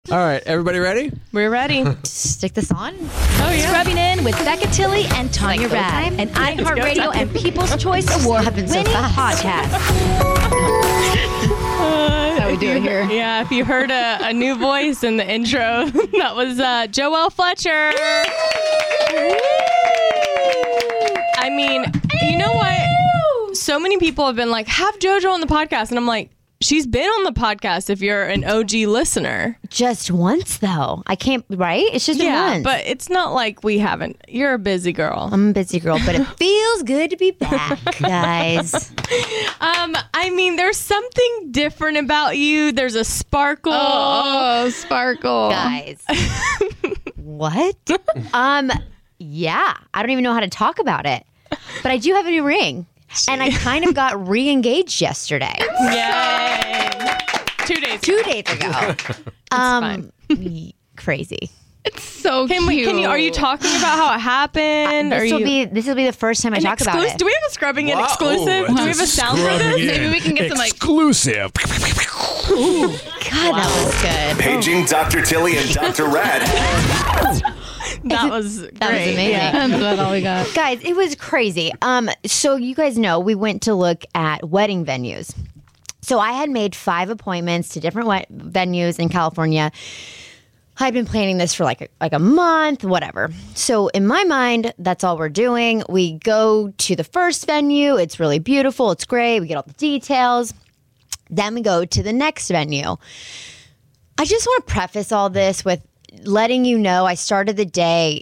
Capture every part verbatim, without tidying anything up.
All right, everybody ready? We're ready. Stick this on. Oh, yeah. Scrubbing in with Becca Tilly and Tanya Like go Rad, time? an iHeartRadio and People's Choice Award happened so winning fast. podcast. Uh, how we do it here. Yeah, if you heard a, a new voice in the intro, that was uh, Joelle Fletcher. I mean, you know what? So many people have been like, have JoJo on the podcast. And I'm like, she's been on the podcast if you're an O G listener. Just once, though. I can't, right? It's just Yeah, once. but it's not like we haven't. You're a busy girl. I'm a busy girl, but it feels good to be back, guys. Um, I mean, there's something different about you. There's a sparkle. Oh, sparkle. Guys. What? Um, yeah. I don't even know how to talk about it. But I do have a new ring. And I kind of got re-engaged yesterday. Yay. Two days. Two days ago. um, fine. y- crazy. It's so Can cute. we? Can you? Are you talking about how it happened? Are This will you be this will be the first time I an talk about exclus- it. Do we have a scrubbing in Wow. exclusive? Do we have a sound for Scrubbing this? in. Maybe we can get some, like- exclusive. God, that was good. Paging Doctor Tilly and Doctor Rad. That was great. That was amazing. Yeah. That's about all we got. Guys, it was crazy. Um, so you guys know we went to look at wedding venues. So I had made five appointments to different wed- venues in California. I'd been planning this for like a, like a month, whatever. So in my mind, that's all we're doing. We go to the first venue. It's really beautiful. It's great. We get all the details. Then we go to the next venue. I just want to preface all this with letting you know I started the day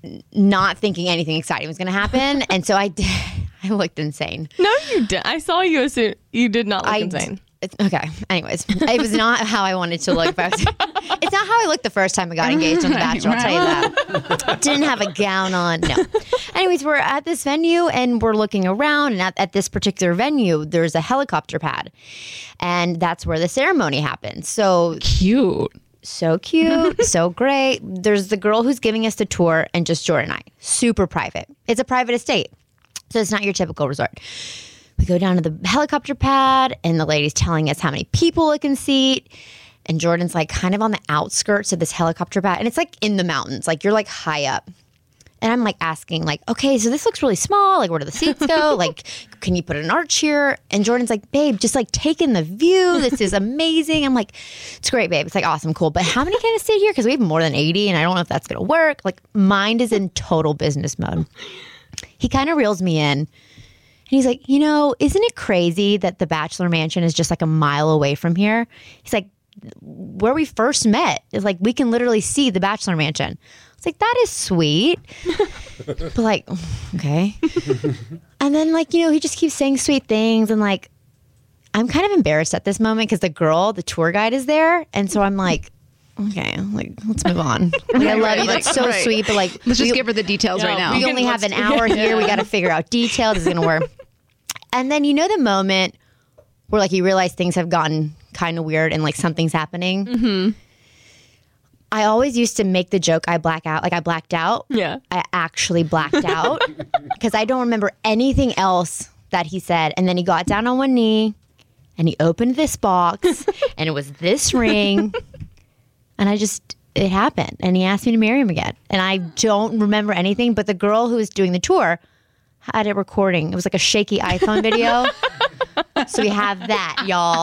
not thinking anything exciting was going to happen. And so I did, I looked insane. No, you didn't. I saw you as soon. You did not look I insane. d- it's- okay. Anyways, it was not how I wanted to look. But it's not how I looked the first time I got engaged on The Bachelor. I'll tell you that. Didn't have a gown on. No. Anyways, we're at this venue and we're looking around. And at, at this particular venue, there's a helicopter pad. And that's where the ceremony happens. So Cute. so cute, so great. There's the girl who's giving us the tour and just Jordan and I. Super private. It's a private estate. So it's not your typical resort. We go down to the helicopter pad and the lady's telling us how many people it can seat. And Jordan's like kind of on the outskirts of this helicopter pad. And it's like in the mountains. Like you're like high up. And I'm like asking like, okay, so this looks really small. Like where do the seats go? Like, can you put an arch here? And Jordan's like, babe, just like take in the view. This is amazing. I'm like, it's great, babe. It's like awesome, cool. But how many can I sit here? Because we have more than eighty and I don't know if that's going to work. Like mind is in total business mode. He kind of reels me in. And he's like, you know, isn't it crazy that the Bachelor Mansion is just like a mile away from here? He's like, where we first met is like, we can literally see the Bachelor Mansion. It's like, that is sweet. But like, okay. And then like, you know, he just keeps saying sweet things. And like, I'm kind of embarrassed at this moment because the girl, the tour guide is there. And so I'm like, okay, like, let's move on. Like, I love you. Like, That's so right. sweet. But like, Let's just we- give her the details Yeah, right now. we can- only have an let's- hour here. We got to figure out details. It's going to work. And then you know the moment where like you realize things have gotten kind of weird and like something's happening. Mm-hmm. I always used to make the joke I black out. Like I blacked out. Yeah. I actually blacked out because I don't remember anything else that he said. And then he got down on one knee and he opened this box and it was this ring. And I just, it happened. And he asked me to marry him again. And I don't remember anything, but the girl who was doing the tour had it recording. It was like a shaky iPhone video. So we have that, y'all.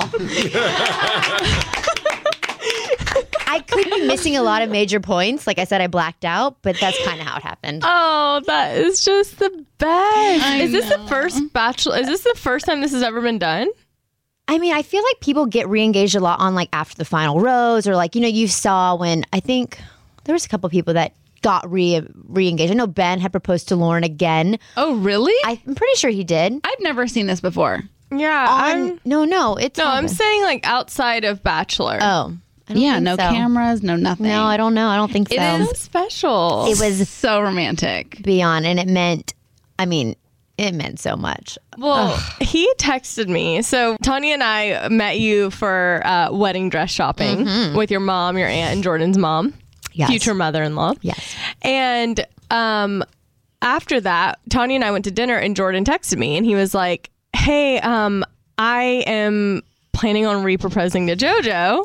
I could be missing a lot of major points. Like I said, I blacked out, but that's kind of how it happened. Oh, that is just the best. I is this know. the first Bachelor? Is this the first time this has ever been done? I mean, I feel like people get re-engaged a lot on like after the final rose or like, you know, you saw when I think there was a couple people that got re re-engaged. I know Ben had proposed to Lauren again. Oh, really? I'm pretty sure he did. I've never seen this before. Yeah. On, I'm, no, no, it's no, I'm happened. saying like outside of Bachelor. Oh, I don't Yeah, think no so. cameras, no nothing. No, I don't know. I don't think so. It is special. It was So romantic. beyond, and it meant. I mean, it meant so much. Well, he texted me. So Tanya and I met you for uh, wedding dress shopping with your mom, your aunt, and Jordan's mom, Yes. future mother-in-law. Yes. And um, after that, Tanya and I went to dinner, and Jordan texted me, and he was like, "Hey, um, I am planning on re-proposing to JoJo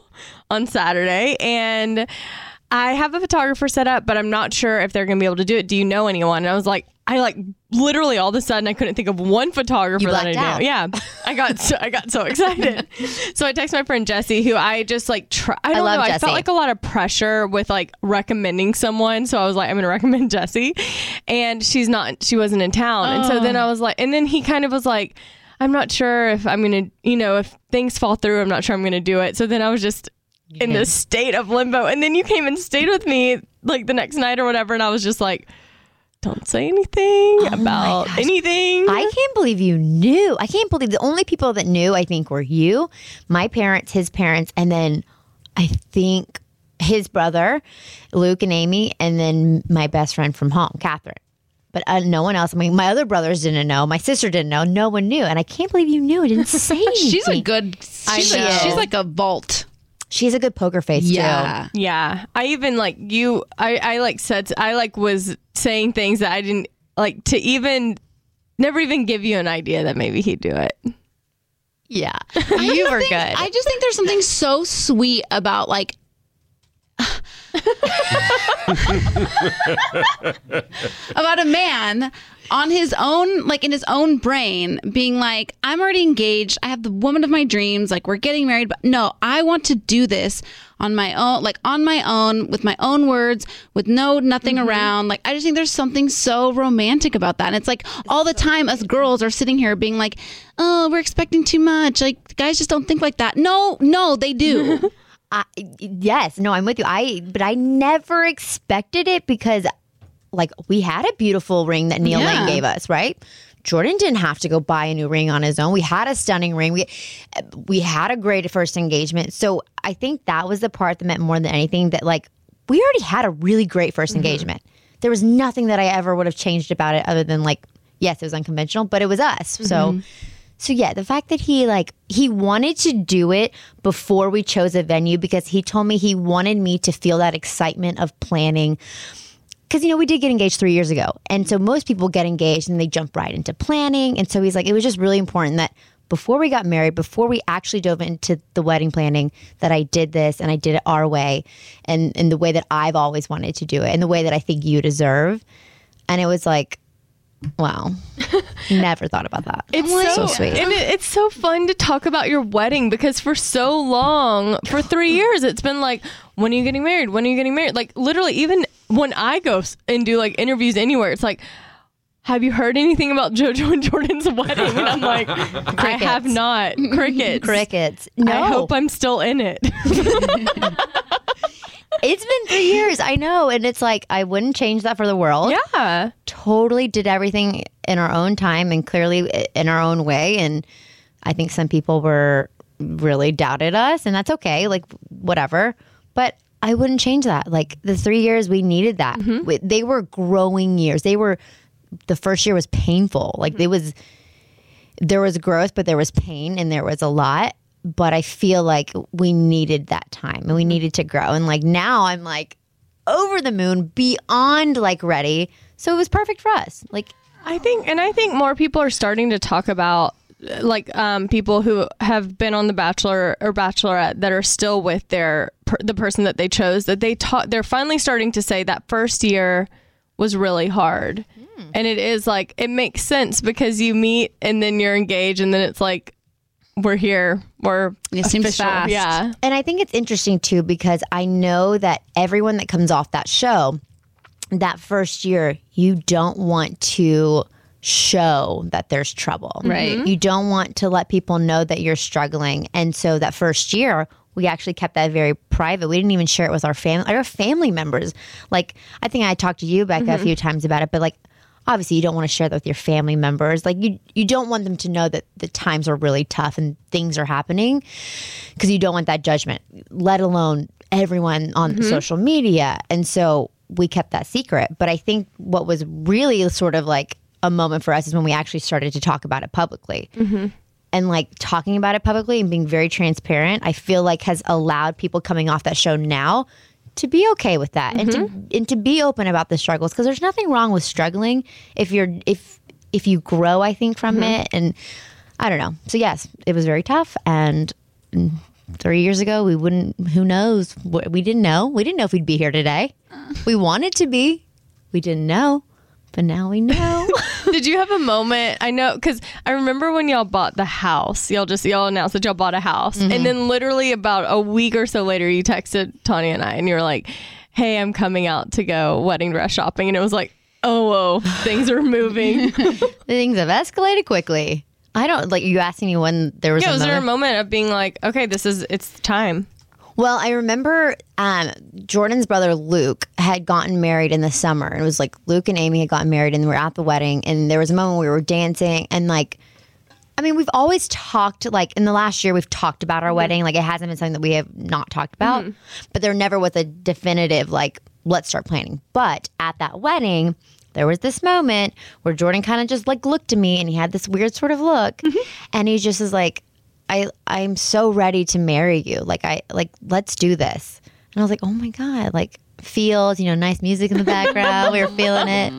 on Saturday, and I have a photographer set up, but I'm not sure if they're going to be able to do it. Do you know anyone? And I was like, I like literally all of a sudden I couldn't think of one photographer You that I blacked knew. out. Yeah, I got so, I got so excited. So I texted my friend Jessie, who I just like try. I don't love know. I Jessie. felt like a lot of pressure with like recommending someone. So I was like, I'm going to recommend Jessie, and she's not. She wasn't in town, and so then I was like, and then he kind of was like, I'm not sure if I'm going to, you know, if things fall through, I'm not sure I'm going to do it. So then I was just in this state of limbo, and then you came and stayed with me like the next night or whatever, and I was just like, don't say anything Oh about anything. I can't believe you knew. I can't believe the only people that knew, I think, were you, my parents, his parents, and then I think his brother, Luke and Amy, and then my best friend from home, Catherine. But uh, no one else. I mean, my other brothers didn't know. My sister didn't know. No one knew. And I can't believe you knew. I didn't say anything. She's a good. She's, know. like, she's like a vault. She has a good poker face, Yeah. too. Yeah. I even like you, I, I like said, I like was saying things that I didn't like to even, never even give you an idea that maybe he'd do it. Yeah. You were good. I just think there's something so sweet about like about a man on his own, like in his own brain, being like, I'm already engaged. I have the woman of my dreams. Like, we're getting married, but no, I want to do this on my own, like on my own, with my own words, with no nothing around. Like, I just think there's something so romantic about that. And it's like all the time us girls are sitting here being like, oh, we're expecting too much. Like, guys just don't think like that. No, no, they do. I, yes, no, I'm with you. I but I never expected it because, like, we had a beautiful ring that Neil Yeah. Lane gave us, right? Jordan didn't have to go buy a new ring on his own. We had a stunning ring. We we had a great first engagement. So I think that was the part that meant more than anything. That like we already had a really great first engagement. There was nothing that I ever would have changed about it other than like, yes, it was unconventional, but it was us. So. So yeah, the fact that he like he wanted to do it before we chose a venue because he told me he wanted me to feel that excitement of planning. Because, you know, we did get engaged three years ago. And so most people get engaged and they jump right into planning. And so he's like, it was just really important that before we got married, before we actually dove into the wedding planning, that I did this and I did it our way and in the way that I've always wanted to do it and the way that I think you deserve. And it was like, wow. Never thought about that. It's so so, sweet. And it, it's so fun to talk about your wedding because for so long, for three years, it's been like, when are you getting married? When are you getting married? Like literally, even when I go s- and do like interviews anywhere, it's like, have you heard anything about JoJo and Jordan's wedding? And I'm like, I have not. Crickets. Crickets. No. I hope I'm still in it. It's been three years. I know. And it's like, I wouldn't change that for the world. Yeah. Totally did everything in our own time and clearly in our own way. And I think some people were really doubted us, and that's okay. Like, whatever. But I wouldn't change that. Like, the three years we needed that. We- They were growing years. They were, the first year was painful. Like, there was, there was growth, but there was pain and there was a lot. But I feel like we needed that time and we needed to grow. And like now I'm like over the moon, beyond like ready. So it was perfect for us. Like, I think, and I think more people are starting to talk about like um, people who have been on The Bachelor or Bachelorette that are still with their per, the person that they chose. That they taught, they're finally starting to say that first year was really hard, mm. and it is like it makes sense because you meet and then you're engaged and then it's like we're here, we're It seems official. fast. Yeah. and I think it's interesting too because I know that everyone that comes off that show, that first year, you don't want to show that there's trouble. Right. You don't want to let people know that you're struggling. And so that first year, we actually kept that very private. We didn't even share it with our family, our family members. Like, I think I talked to you, Becca, mm-hmm. a few times about it, but like, obviously you don't want to share that with your family members. Like you, you don't want them to know that the times are really tough and things are happening because you don't want that judgment, let alone everyone on mm-hmm. social media. And so we kept that secret. But I think what was really sort of like a moment for us is when we actually started to talk about it publicly. Mm-hmm. And like talking about it publicly and being very transparent, I feel like has allowed people coming off that show now to be okay with that mm-hmm. and to and to be open about the struggles, because there's nothing wrong with struggling if you're if if you grow, I think, from mm-hmm. it. And I don't know. So yes, it was very tough, and three years ago, we wouldn't, who knows? We didn't know. We didn't know if we'd be here today. We wanted to be. We didn't know. But now we know. Did you have a moment? I know, because I remember when y'all bought the house. Y'all just, y'all announced that y'all bought a house. Mm-hmm. And then literally about a week or so later, you texted Tanya and I, and you were like, hey, I'm coming out to go wedding dress shopping. And it was like, oh, whoa, things are moving. Things have escalated quickly. I don't, like, you asking me when there was yeah, a was moment? there a moment of being like, okay, this is, it's time? Well, I remember um, Jordan's brother Luke had gotten married in the summer. It was like Luke and Amy had gotten married and we were at the wedding. And there was a moment where we were dancing. And like, I mean, we've always talked, like in the last year, we've talked about our mm-hmm. wedding. Like it hasn't been something that we have not talked about. Mm-hmm. But there never was a definitive, like, let's start planning. But at that wedding, there was this moment where Jordan kind of just like looked at me and he had this weird sort of look. Mm-hmm. And he just was like, I, I'm so ready to marry you. Like, I, like, let's do this. And I was like, oh my God, like feels, you know, nice music in the background. We were feeling it.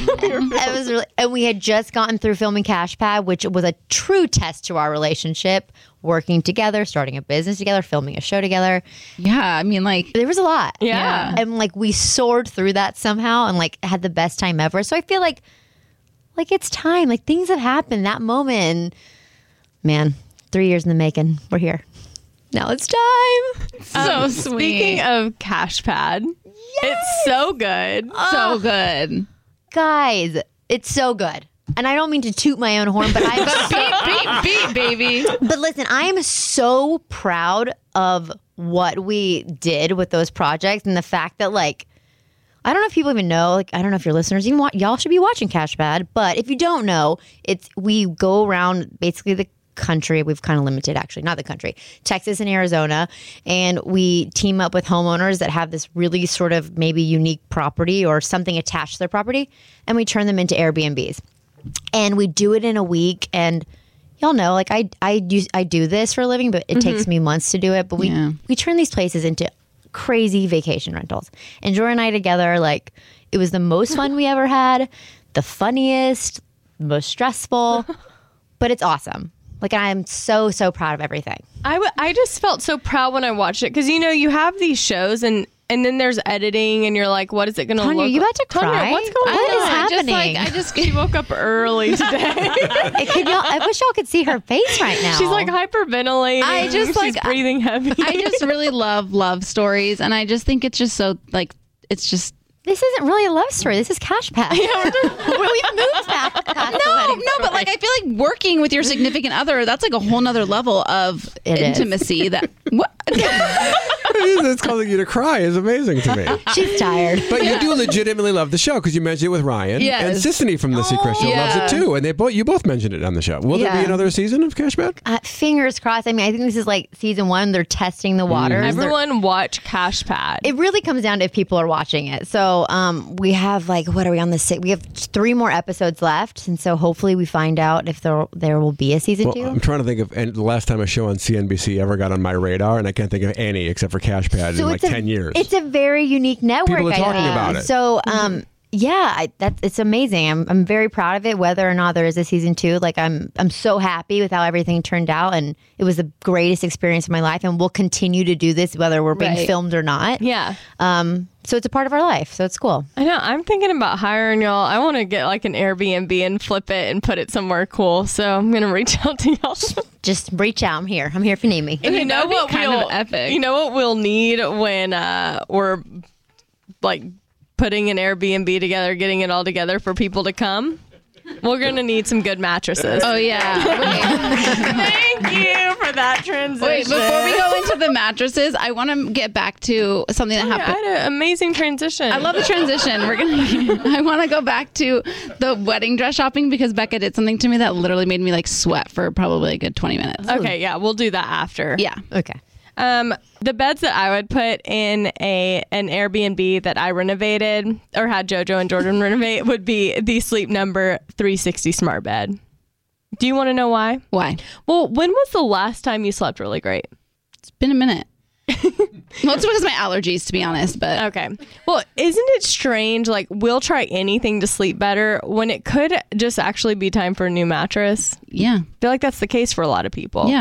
It was really, and we had just gotten through filming Cash Pad, which was a true test to our relationship, working together, starting a business together, filming a show together. Yeah. I mean, like, there was a lot. Yeah. And like, we soared through that somehow and like had the best time ever. So I feel like, like it's time, like things have happened, that moment, man. Three years in the making. We're here. Now it's time. So um, speaking of Cash Pad, yes! It's so good. Oh, so good. Guys, it's so good. And I don't mean to toot my own horn, but I'm beep, beep, beep, baby. But listen, I am so proud of what we did with those projects and the fact that, like, I don't know if people even know, like, I don't know if your listeners even want, y'all should be watching Cash Pad, but if you don't know, it's, we go around basically the country. We've kind of limited, actually, not the country, Texas and Arizona. And we team up with homeowners that have this really sort of maybe unique property or something attached to their property. And we turn them into Airbnbs. And we do it in a week. And y'all know, like I, I, do, I do this for a living, but it mm-hmm. takes me months to do it. But we, yeah. we turn these places into crazy vacation rentals. And Jordan and I together, like, it was the most fun we ever had, the funniest, most stressful, but it's awesome. Like, I'm so, so proud of everything. I, w- I just felt so proud when I watched it because, you know, you have these shows and, and then there's editing and you're like, what is it going to look like? Tanya, you about to cry? Tanya, what's going on? What is I happening? Just, like, I just she woke up early today. Could y'all, I wish y'all could see her face right now. She's like hyperventilating. I just She's like breathing heavy. I just really love love stories. And I just think it's just so, like, it's just. This isn't really a love story. This is Cash Pad. Yeah, we're just, we've moved past, past No, no, but like I feel like working with your significant other, that's like a whole nother level of it intimacy. Is. That what? It's causing you to cry is amazing to me. She's tired. But you do legitimately love the show because you mentioned it with Ryan. Yes. And Sissany from The Secret Show yeah. loves it too. And they both you both mentioned it on the show. Will yeah. there be another season of Cash Pad? Uh, fingers crossed. I mean, I think this is like season one. They're testing the waters. Mm. Everyone They're, watch Cash Pad. It really comes down to if people are watching it. So um, we have like, what are we on the six? We have three more episodes left. And so hopefully we find out if there there will be a season well, two. I'm trying to think of and the last time a show on C N B C ever got on my radar. And I can't think of any except for Cash Pad so in like a, ten years. It's a very unique network. People are I talking think. about it. So, um, yeah, I, that's it's amazing. I'm I'm very proud of it. Whether or not there is a season two, like I'm I'm so happy with how everything turned out, and it was the greatest experience of my life. And we'll continue to do this whether we're being right. filmed or not. Yeah. Um. So it's a part of our life. So it's cool. I know. I'm thinking about hiring y'all. I want to get like an Airbnb and flip it and put it somewhere cool. So I'm gonna reach out to y'all. Just reach out. I'm here. I'm here if you need me. And you know what kind we'll of epic. You know what we'll need when uh, we're like putting an Airbnb together, getting it all together for people to come. We're gonna need some good mattresses. Oh yeah. Thank you for that transition. Wait, before we go into the mattresses, I want to get back to something that Oh, yeah, happened. I had an amazing transition. I love the transition. We're gonna. I want to go back to the wedding dress shopping because Becca did something to me that literally made me like sweat for probably a good twenty minutes. Okay, yeah, we'll do that after. Yeah. Okay. Um, the beds that I would put in a an Airbnb that I renovated or had JoJo and Jordan renovate would be the Sleep Number three sixty smart bed. Do you want to know why? Why? Well, when was the last time you slept really great? It's been a minute. Well, it's because of my allergies, to be honest. But Okay. Well, isn't it strange? Like, we'll try anything to sleep better when it could just actually be time for a new mattress. yeah, I feel like that's the case for a lot of people. yeah.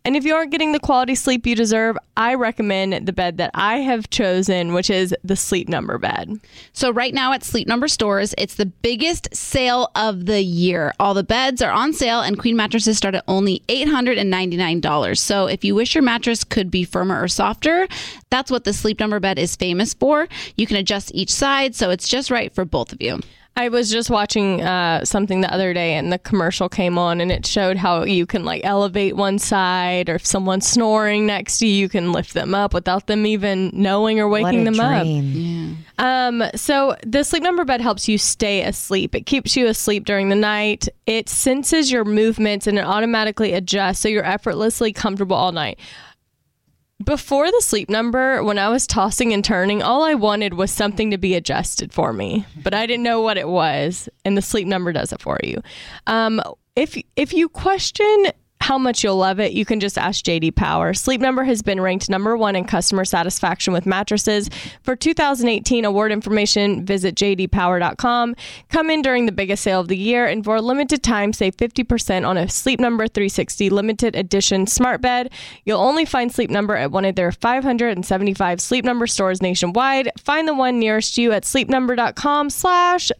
And if you aren't getting the quality sleep you deserve, I recommend the bed that I have chosen, which is the Sleep Number bed. So right now at Sleep Number stores, it's the biggest sale of the year. All the beds are on sale and queen mattresses start at only eight hundred ninety-nine dollars. So if you wish your mattress could be firmer or softer, that's what the Sleep Number bed is famous for. You can adjust each side, so it's just right for both of you. I was just watching uh, something the other day and the commercial came on and it showed how you can like elevate one side, or if someone's snoring next to you, you can lift them up without them even knowing or waking What a them dream. up. Um, so the Sleep Number bed helps you stay asleep. It keeps you asleep during the night. It senses your movements and it automatically adjusts so you're effortlessly comfortable all night. Before the Sleep Number, when I was tossing and turning, all I wanted was something to be adjusted for me, but I didn't know what it was, and the Sleep Number does it for you. Um, if if you question how much you'll love it, you can just ask J D Power. Sleep Number has been ranked number one in customer satisfaction with mattresses. For two thousand eighteen award information, visit j d power dot com. Come in during the biggest sale of the year, and for a limited time, save fifty percent on a Sleep Number three sixty limited edition smart bed. You'll only find Sleep Number at one of their five hundred seventy-five Sleep Number stores nationwide. Find the one nearest you at sleep number dot com slash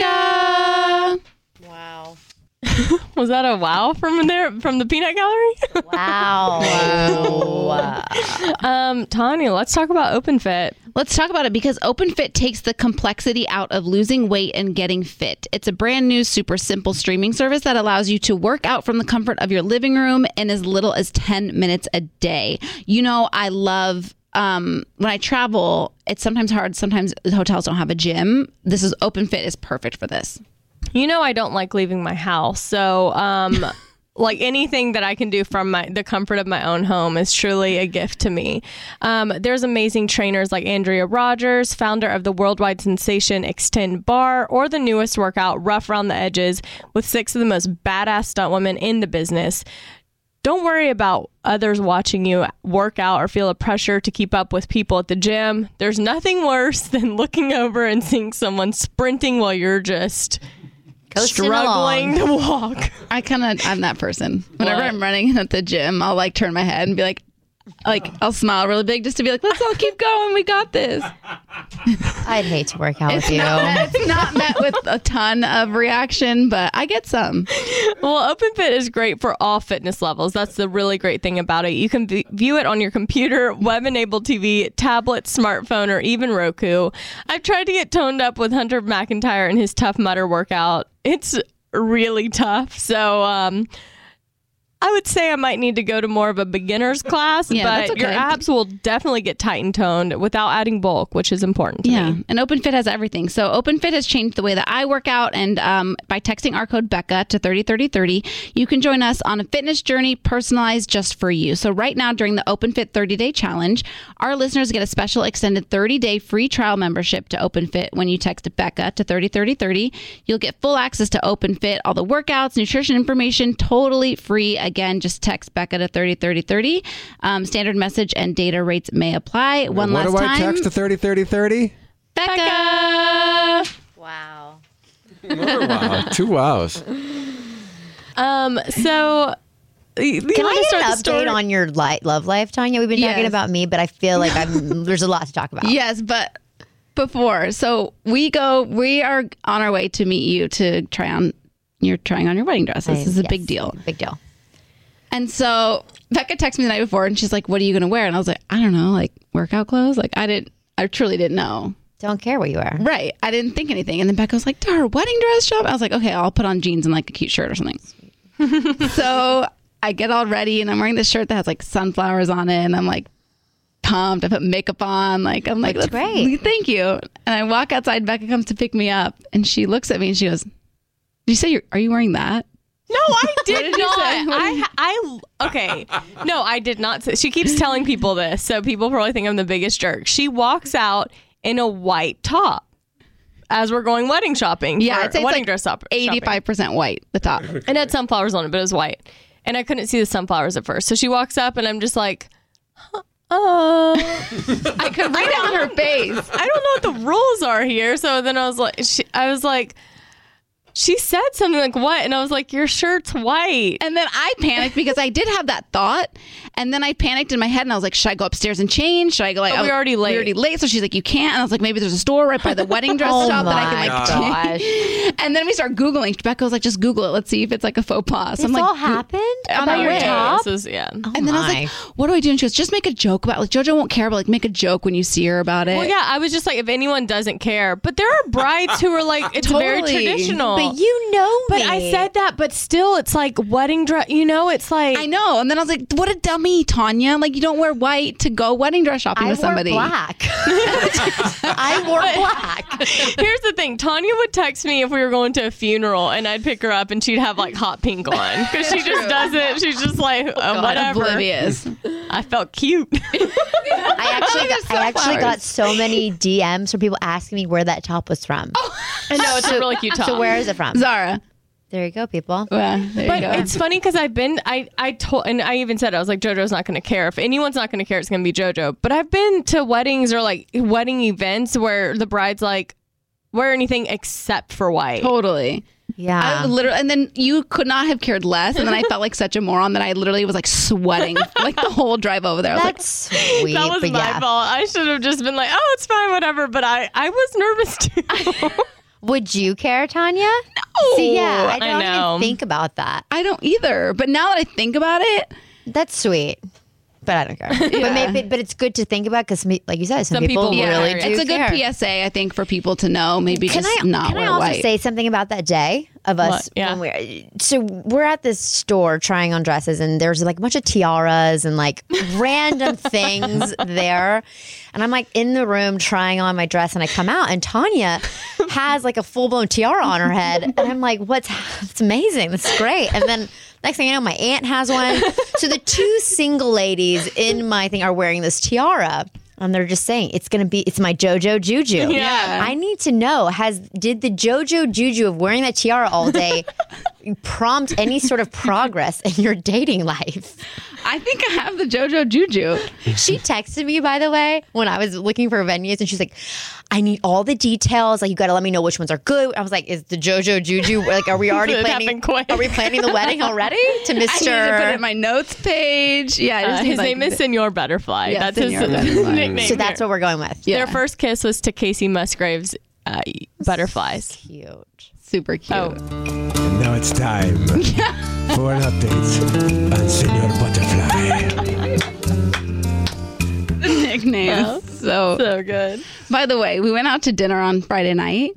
Becca. Wow. Was that a wow from there, from the peanut gallery? Wow. wow. um, Tanya, let's talk about OpenFit. Let's talk about it because OpenFit takes the complexity out of losing weight and getting fit. It's a brand new, super simple streaming service that allows you to work out from the comfort of your living room in as little as ten minutes a day. You know, I love Um, when I travel, it's sometimes hard. Sometimes hotels don't have a gym. This is OpenFit is perfect for this. You know, I don't like leaving my house. So, um, like anything that I can do from my the comfort of my own home is truly a gift to me. Um, there's amazing trainers like Andrea Rogers, founder of the worldwide sensation Extend Bar, or the newest workout, Rough Around the Edges, with six of the most badass stunt women in the business. Don't worry about others watching you work out or feel a pressure to keep up with people at the gym. There's nothing worse than looking over and seeing someone sprinting while you're just Coasting struggling along. to walk. I kind of, I'm that person. Whenever What? I'm running at the gym, I'll like turn my head and be like, like I'll smile really big just to be like, let's all keep going. We got this. I'd hate to work out with you. Not, it's not met with a ton of reaction, but I get some. Well, OpenFit is great for all fitness levels. That's the really great thing about it. You can v- view it on your computer, web-enabled T V, tablet, smartphone, or even Roku. I've tried to get toned up with Hunter McIntyre and his Tough Mudder workout. It's really tough. So, um... I would say I might need to go to more of a beginner's class, Yeah, but that's okay. your abs will definitely get tight and toned without adding bulk, which is important to Yeah, me. and OpenFit has everything. So OpenFit has changed the way that I work out, and um, by texting our code Becca to thirty thirty thirty, you can join us on a fitness journey personalized just for you. So right now, during the OpenFit thirty-day challenge, our listeners get a special extended thirty-day free trial membership to OpenFit when you text Becca to thirty thirty thirty. You'll get full access to OpenFit, all the workouts, nutrition information, totally free. Again, just text Becca to thirty thirty thirty. Um, standard message and data rates may apply. One what last do I time. text to thirty thirty thirty? Becca. Wow. Another wow. Two wows. Um, so... You Can want I to get an start the story? update on your li- love life, Tanya? We've been talking Yes. about me, but I feel like I'm, there's a lot to talk about. Yes, but before, so we go, we are on our way to meet you to try on, you're trying on your wedding dress. This I- is a yes, big deal. Big deal. And so Becca texted me the night before and she's like, what are you going to wear? And I was like, I don't know, like workout clothes. Like I didn't, I truly didn't know. Don't care what you are. Right. I didn't think anything. And then Becca was like, to our wedding dress shop. I was like, okay, I'll put on jeans and like a cute shirt or something. So I get all ready and I'm wearing this shirt that has like sunflowers on it. And I'm like pumped. I put makeup on. Like, I'm like, Looks that's great. Thank you. And I walk outside. Becca comes to pick me up and she looks at me and she goes, did you say you're, are you wearing that? No, I did, did you not. say? What did I, I, okay. No, I did not say. She keeps telling people this, so people probably think I'm the biggest jerk. She walks out in a white top as we're going wedding shopping. Yeah, for I'd say it's wedding like dress shop, eighty-five percent white, the top. shopping. And it had sunflowers on it, but it was white. And I couldn't see the sunflowers at first. So she walks up, and I'm just like, huh, uh, I could read it on her face. I don't know what the rules are here. So then I was like, she, I was like, she said something like, what? And I was like, your shirt's white. And then I panicked because I did have that thought. And then I panicked in my head and I was like, should I go upstairs and change? Should I go like, But we're oh, already late. We're already late. So she's like, you can't. And I was like, maybe there's a store right by the wedding dress Oh shop that I my can like gosh. change. And then we start Googling. Becca was like, just Google it. Let's see if it's like a faux pas. So This I'm like, all Go- happened on about our your way. top? This is, yeah. Oh And then I was my. like, what do I do? And she goes, just make a joke about like JoJo won't care, but like make a joke when you see her about it. Well, yeah, I was just like, if anyone doesn't care. But there are brides who are like, it's very Totally. traditional. But you know But me. I said that, but still, it's like wedding dress. You know, it's like I know. And then I was like, what a dummy, Tanya. Like, you don't wear white to go wedding dress shopping I with wore somebody. black. I wore black. Here's the thing. Tanya would text me if we were going to a funeral, and I'd pick her up, and she'd have like hot pink on because she just doesn't. She's just like uh, whatever. Oblivious. I felt cute. I actually got, I actually got so many D Ms from people asking me where that top was from. I know it's a really cute top. So where is it from? Zara. There you go, people. Yeah, there But you go. it's funny because I've been, I, I told, and I even said, I was like, JoJo's not going to care. If anyone's not going to care, it's going to be JoJo. But I've been to weddings or like wedding events where the bride's like, wear anything except for white. Totally. Yeah. I literally, and then you could not have cared less. And then I felt like such a moron that I literally was like sweating like the whole drive over there. I was like, That's sweet. That was but my yeah. fault. I should have just been like, oh, it's fine, whatever. But I, I was nervous too. Would you care, Tanya? No. See, yeah, I I don't know. even think about that. I don't either. But now that I think about it, That's sweet. But I don't care. But maybe, but it's good to think about because, like you said, some, Some people, people really care. do it's a good care. P S A, I think, for people to know. Maybe Can just I, not can wear I also white. say something about that day of us What? Yeah. when we're so we're at this store trying on dresses and there's like a bunch of tiaras and like random things there, and I'm like in the room trying on my dress and I come out and Tanya has like a full blown tiara on her head and I'm like, what's it's amazing, this is great, and then. Next thing you know, my aunt has one. So the two single ladies in my thing are wearing this tiara. And they're just saying, it's going to be, it's my JoJo Juju. Yeah. I need to know, has, did the JoJo Juju of wearing that tiara all day prompt any sort of progress in your dating life? I think I have the JoJo Juju. She texted me, by the way, when I was looking for venues, and she's like, I need all the details. Like, you got to let me know which ones are good. I was like, is the JoJo Juju, like, are we already It planning? happened quick. Are we planning the wedding already? To Mister I need to put it in my notes page. Yeah, I Uh, just need, his like, name is Senor Butterfly. Yeah, That's Senor his Butterfly. nickname. So that's here. what we're going with. Yeah. Their first kiss was to Casey Musgraves' uh, butterflies. Cute. super cute. Oh. And now it's time for an update on Senor Butterfly. Nickname. So, So good. by the way, we went out to dinner on Friday night,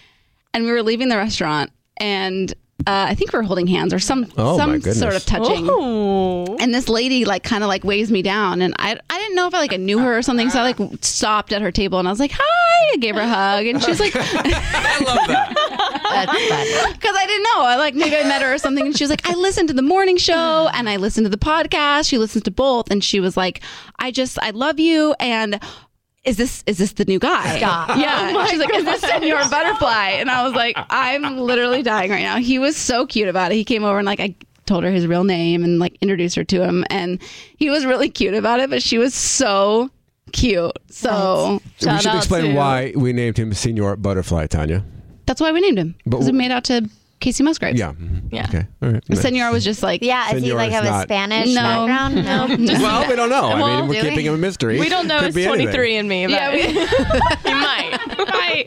and we were leaving the restaurant, and uh, I think we were holding hands or some Oh, my some goodness. sort of touching. Oh. And this lady like kind of like waves me down, and I I didn't know if I like I knew her or something, so I like stopped at her table and I was like, "Hi!" I gave her a hug, and she's like, I love that. That's funny. because I didn't know. I like maybe I met her or something, and she was like, I listened to the morning show and I listened to the podcast. She listens to both, and she was like, I just I love you, and is this is this the new guy? Stop. Yeah. She's like, is this Senor Butterfly? And I was like, I'm literally dying right now. He was so cute about it. He came over and like I told her his real name and like introduced her to him, and he was really cute about it. But she was so cute. So we Shout should out explain to- why we named him Senor Butterfly, Tanya. that's why we named him. But Because it w- made out to Casey Musgraves. Yeah. mhm. Yeah. Okay. All right. Senor was just like, Yeah, does he Senor like is have a not- Spanish No. background? No. Well, we don't know. I Well, mean, we're do we? keeping him a mystery. We don't know Could it's be anything. twenty-three and me. Yeah, we- he might. right.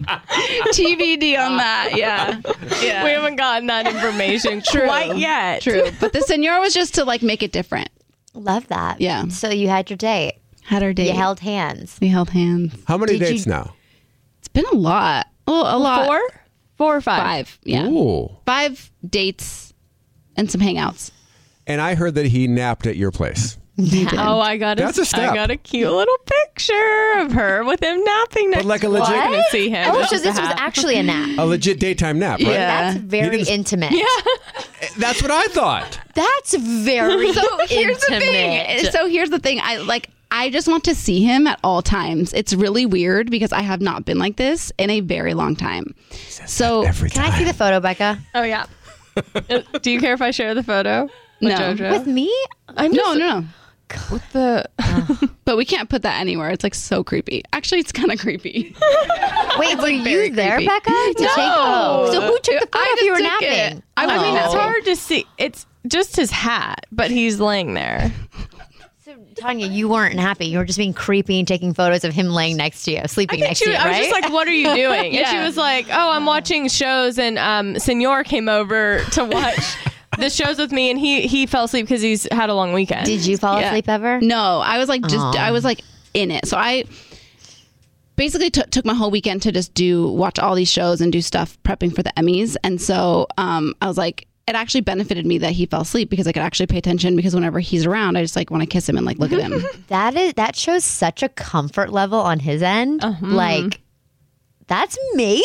T B D on that. Yeah. Yeah. We haven't gotten that information quite yet. True. But the Senor was just to like make it different. Love that. Yeah. So you had your date. Had our date. You held hands. we held hands. How many Did you- dates now? It's been a lot. Well, a lot. Four? Four or five? Five. Yeah. Ooh. Five dates and some hangouts. And I heard that he napped at your place. Oh, I got a, That's a step. I got a cute little picture of her with him napping next. But like a legit, You're gonna see him. Oh, It's so just a this was hat. actually a nap. a legit daytime nap, right? Yeah. That's very didn't- intimate. That's what I thought. That's very So here's the intimate. thing. So here's the thing. I like. I just want to see him at all times. It's really weird because I have not been like this in a very long time. So Every Can time. I see the photo, Becca? Oh yeah. Uh, Do you care if I share the photo? With No. JoJo? With me? I'm no, just, no, no. With the But we can't put that anywhere. It's like so creepy. Actually, it's kind of creepy. Wait, were you there, creepy. Becca? To No. take, oh. So who took the photo I if you were just took it. napping? I I wasn't mean, it's napping. hard to see. It's just his hat, but he's laying there. So, Tanya, you weren't happy. You were just being creepy and taking photos of him laying next to you, sleeping I, think next she, to you, I was right? just like, "What are you doing?" And she Yeah. was like, "Oh, I'm watching shows." And um, Senor came over to watch the shows with me, and he he fell asleep because he's had a long weekend. Did you fall Yeah. asleep ever? No, I was like just Aw. I was like in it. So I basically t- took my whole weekend to just do watch all these shows and do stuff prepping for the Emmys. And so um, I was like, it actually benefited me that he fell asleep because I could actually pay attention because whenever he's around, I just like want to kiss him and like look at him. That is that shows such a comfort level on his end. Uh-huh. Like that's major.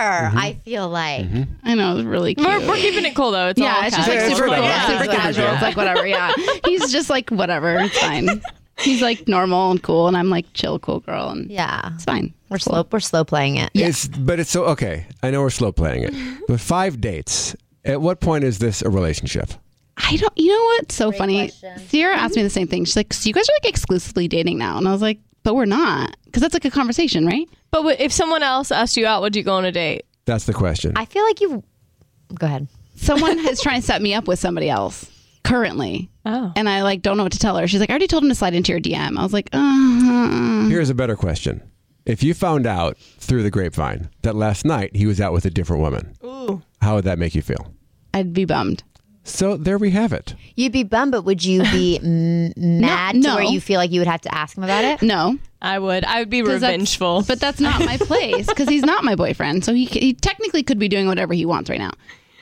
I feel like. I know, it was really cute. We're, we're keeping it cool though. It's yeah, all it's just like casual. super cool. Yeah, super it's casual. whatever. It's like whatever. Yeah, he's just like whatever. It's fine. He's like normal and cool, and I'm like chill, cool girl, and Yeah. it's fine. We're slow we're slow playing it. It's, but it's so okay. I know we're slow playing it, but five dates. At what point is this a relationship? I don't. You know what's so funny? question. Sierra asked me the same thing. She's like, "So you guys are like exclusively dating now?" And I was like, "But we're not," because that's like a conversation, right? But w- if someone else asked you out, would you go on a date? That's the question. I feel like you go ahead. Someone is trying to set me up with somebody else currently, Oh. and I like don't know what to tell her. She's like, "I already told him to slide into your D M." I was like, "Uh." Here's a better question. If you found out through the grapevine that last night he was out with a different woman, Ooh. how would that make you feel? I'd be bummed. So there we have it. You'd be bummed, but would you be m- mad no. to where you feel like you would have to ask him about it? No, I would. I would be 'Cause that's- revengeful. but that's not my place because he's not my boyfriend. So he he technically could be doing whatever he wants right now.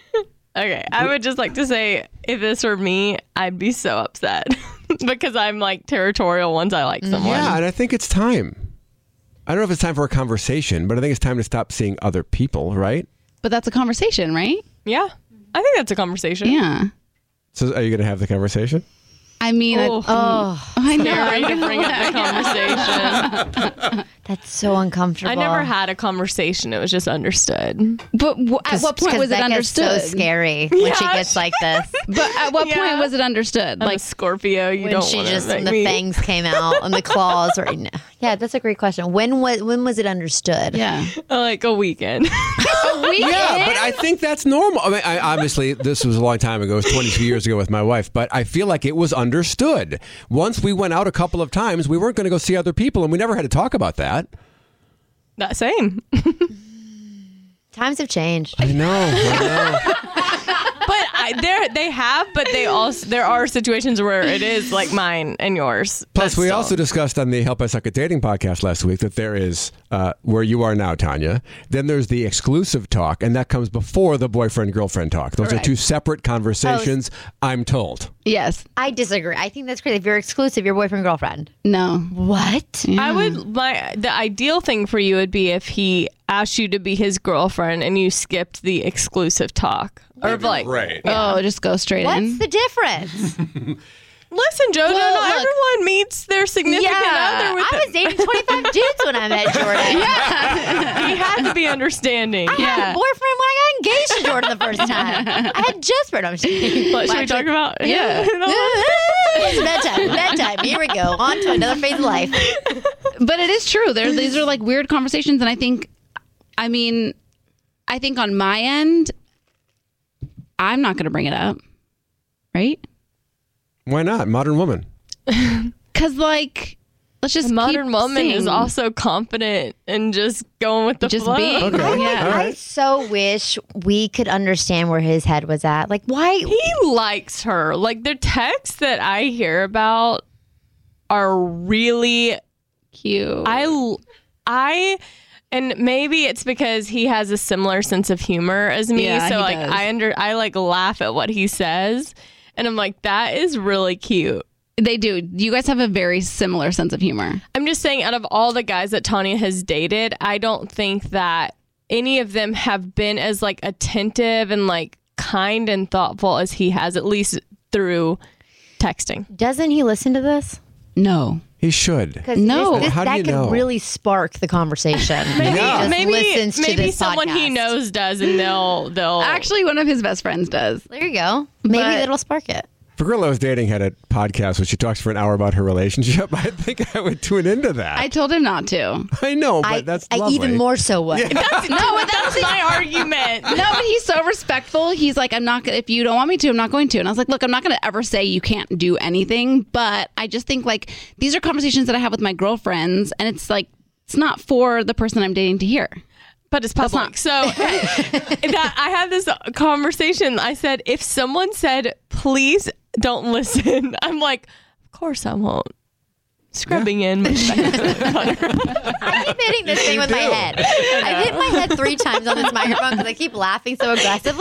Okay, I would just like to say, if this were me, I'd be so upset because I'm like territorial once I like someone. Yeah, and I think it's time. I don't know if it's time for a conversation, but I think it's time to stop seeing other people, right? But that's a conversation, right? Yeah, I think that's a conversation. Yeah. So are you going to have the conversation? I mean, Oh, Oh, I, I know. sorry to bring up the conversation. that's so uncomfortable. I never had a conversation. It was just understood. But w- at what point was it Becca's understood? so scary when she Yeah. gets like this. But at what Yeah. point was it understood? I'm Like, a Scorpio. You When don't she want just to make the me. fangs came out and the claws were. Yeah, that's a great question. When was when was it understood? yeah. like a weekend. Yeah, but I think that's normal. I mean, I, obviously, this was a long time ago. It was twenty-two years ago with my wife, but I feel like it was understood. Once we went out a couple of times, we weren't going to go see other people, and we never had to talk about that. That same. Times have changed. I know. I know. But I, there they have, but they also there are situations where it is like mine and yours. Plus, But we still. also discussed on the Help I Suck at Dating podcast last week that there is uh, where you are now, Tanya. Then there's the exclusive talk, and that comes before the boyfriend-girlfriend talk. Those Correct. are two separate conversations, I'm told. Yes. I disagree. I think that's crazy. If you're exclusive, your boyfriend girlfriend. No. What? I would my the ideal thing for you would be if he asked you to be his girlfriend and you skipped the exclusive talk. Or like Right. Oh, just go straight What's in. the difference? listen, Joe, no, Well, not look. everyone meets their significant other with I was dating twenty-five dudes when I met Jordan. it. He had to be understanding. I had a boyfriend when I got engaged to Jordan the first time. I had just heard. I'm just kidding. What should we talk about? Yeah. It's bedtime. Bedtime. Here we go. On to another phase of life. But it is true. There, these are like weird conversations, and I think, I mean, I think on my end, I'm not going to bring it up, right? Why not? Modern woman. Because like, let's just A modern keep woman is seeing- also confident and just going with the just flow. being. Okay. Yeah. All I right. so wish we could understand where his head was at. Like, why? He likes her. Like the texts that I hear about are really Cute. I I and maybe it's because he has a similar sense of humor as me. Yeah, so he like does. I under I like laugh at what he says and I'm like, that is really cute. They do. You guys have a very similar sense of humor. I'm just saying, out of all the guys that Tanya has dated, I don't think that any of them have been as like attentive and like kind and thoughtful as he has, at least through texting. Doesn't he listen to this? No. He should. Because No. this, this, How do that you could know? really spark the conversation. Maybe, Yeah. Just maybe, listens to maybe this someone he podcast. knows does, and they'll they'll Actually, one of his best friends does. There you go. Maybe But- that'll spark it. If a girl I was dating had a podcast where she talks for an hour about her relationship, I think I would tune into that. I told him not to. I know, but I, that's I lovely. even more so would. That's, no, but that's my argument. No, but he's so respectful. He's like, I'm not gonna, if you don't want me to, I'm not going to. And I was like, look, I'm not going to ever say you can't do anything. But I just think like these are conversations that I have with my girlfriends. And it's like, it's not for the person I'm dating to hear. But it's public. not- So that I had this conversation. I said, if someone said, please don't listen, I'm like, of course I won't. Scrubbing in. I keep hitting this thing with my head. I've hit my head three times on this microphone because I keep laughing so aggressively.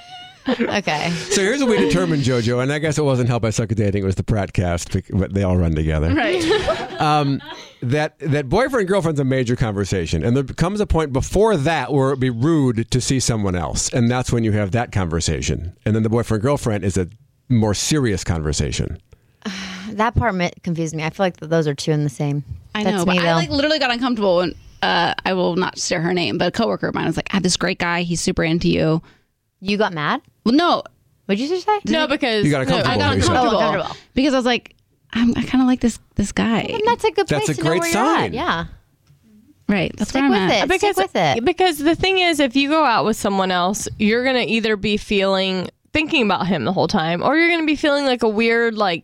Okay. So here's what we determined, JoJo, and I guess it wasn't Help I Suck at Dating. It was the Prattcast, but they all run together. Right. Um, that that boyfriend girlfriend's a major conversation, and there comes a point before that where it'd be rude to see someone else, and that's when you have that conversation. And then the boyfriend girlfriend is a more serious conversation. That part mi- confused me. I feel like th- those are two in the same. I That's know, me, but I though. like literally got uncomfortable when uh, I will not share her name, but a coworker of mine was like, I have this great guy. He's super into you. You got mad? Well, no, What'd you just say? No, because You got no, uncomfortable. I got Oh, uncomfortable, uncomfortable. because I was like, I'm, I kind of like this this guy. And that's a good place That's a to know great where sign. you're at. Yeah. Right. That's Stick where I'm with at. it. because Stick with it. because the thing is, if you go out with someone else, you're gonna either be feeling thinking about him the whole time, or you're gonna be feeling like a weird like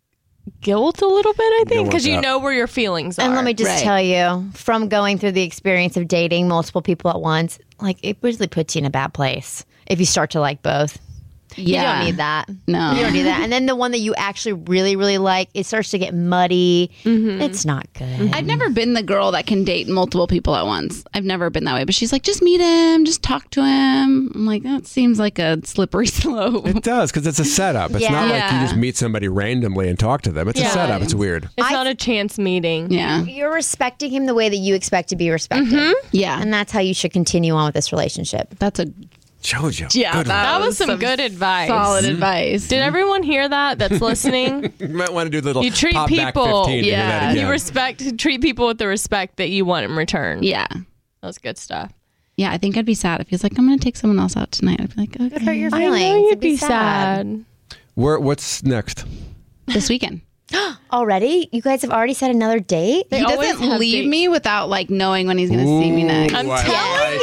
guilt a little bit. I think want because you that. know where your feelings are. And let me just Right. tell you, from going through the experience of dating multiple people at once, like it really puts you in a bad place if you start to like both. You Yeah. don't need that. No. You don't need that. And then the one that you actually really, really like, it starts to get muddy. Mm-hmm. It's not good. I've never been the girl that can date multiple people at once. I've never been that way. But she's like, just meet him, just talk to him. I'm like, that seems like a slippery slope. It does, because it's a setup. It's Yeah. not like you Yeah. just meet somebody randomly and talk to them. It's a Yeah. setup. It's weird. it's I- not a chance meeting. Yeah. You're respecting him the way that you expect to be respected. Yeah. And that's how you should continue on with this relationship. That's a JoJo. yeah. good That one. was some good advice. solid advice. Did everyone hear that? That's listening. You might want to do the little You treat pop back people- fifteen to hear yeah. that again. You respect, treat people with the respect that you want in return. Yeah. That was good stuff. Yeah. I think I'd be sad if he was like, I'm going to take someone else out tonight. I'd be like, okay. Hurt your I feelings. know It'd you'd be sad. Where, what's next? This weekend. Already? You guys have already set another date? They He always doesn't have leave dates. me without like knowing when he's going to see me next. I'm Ooh, I telling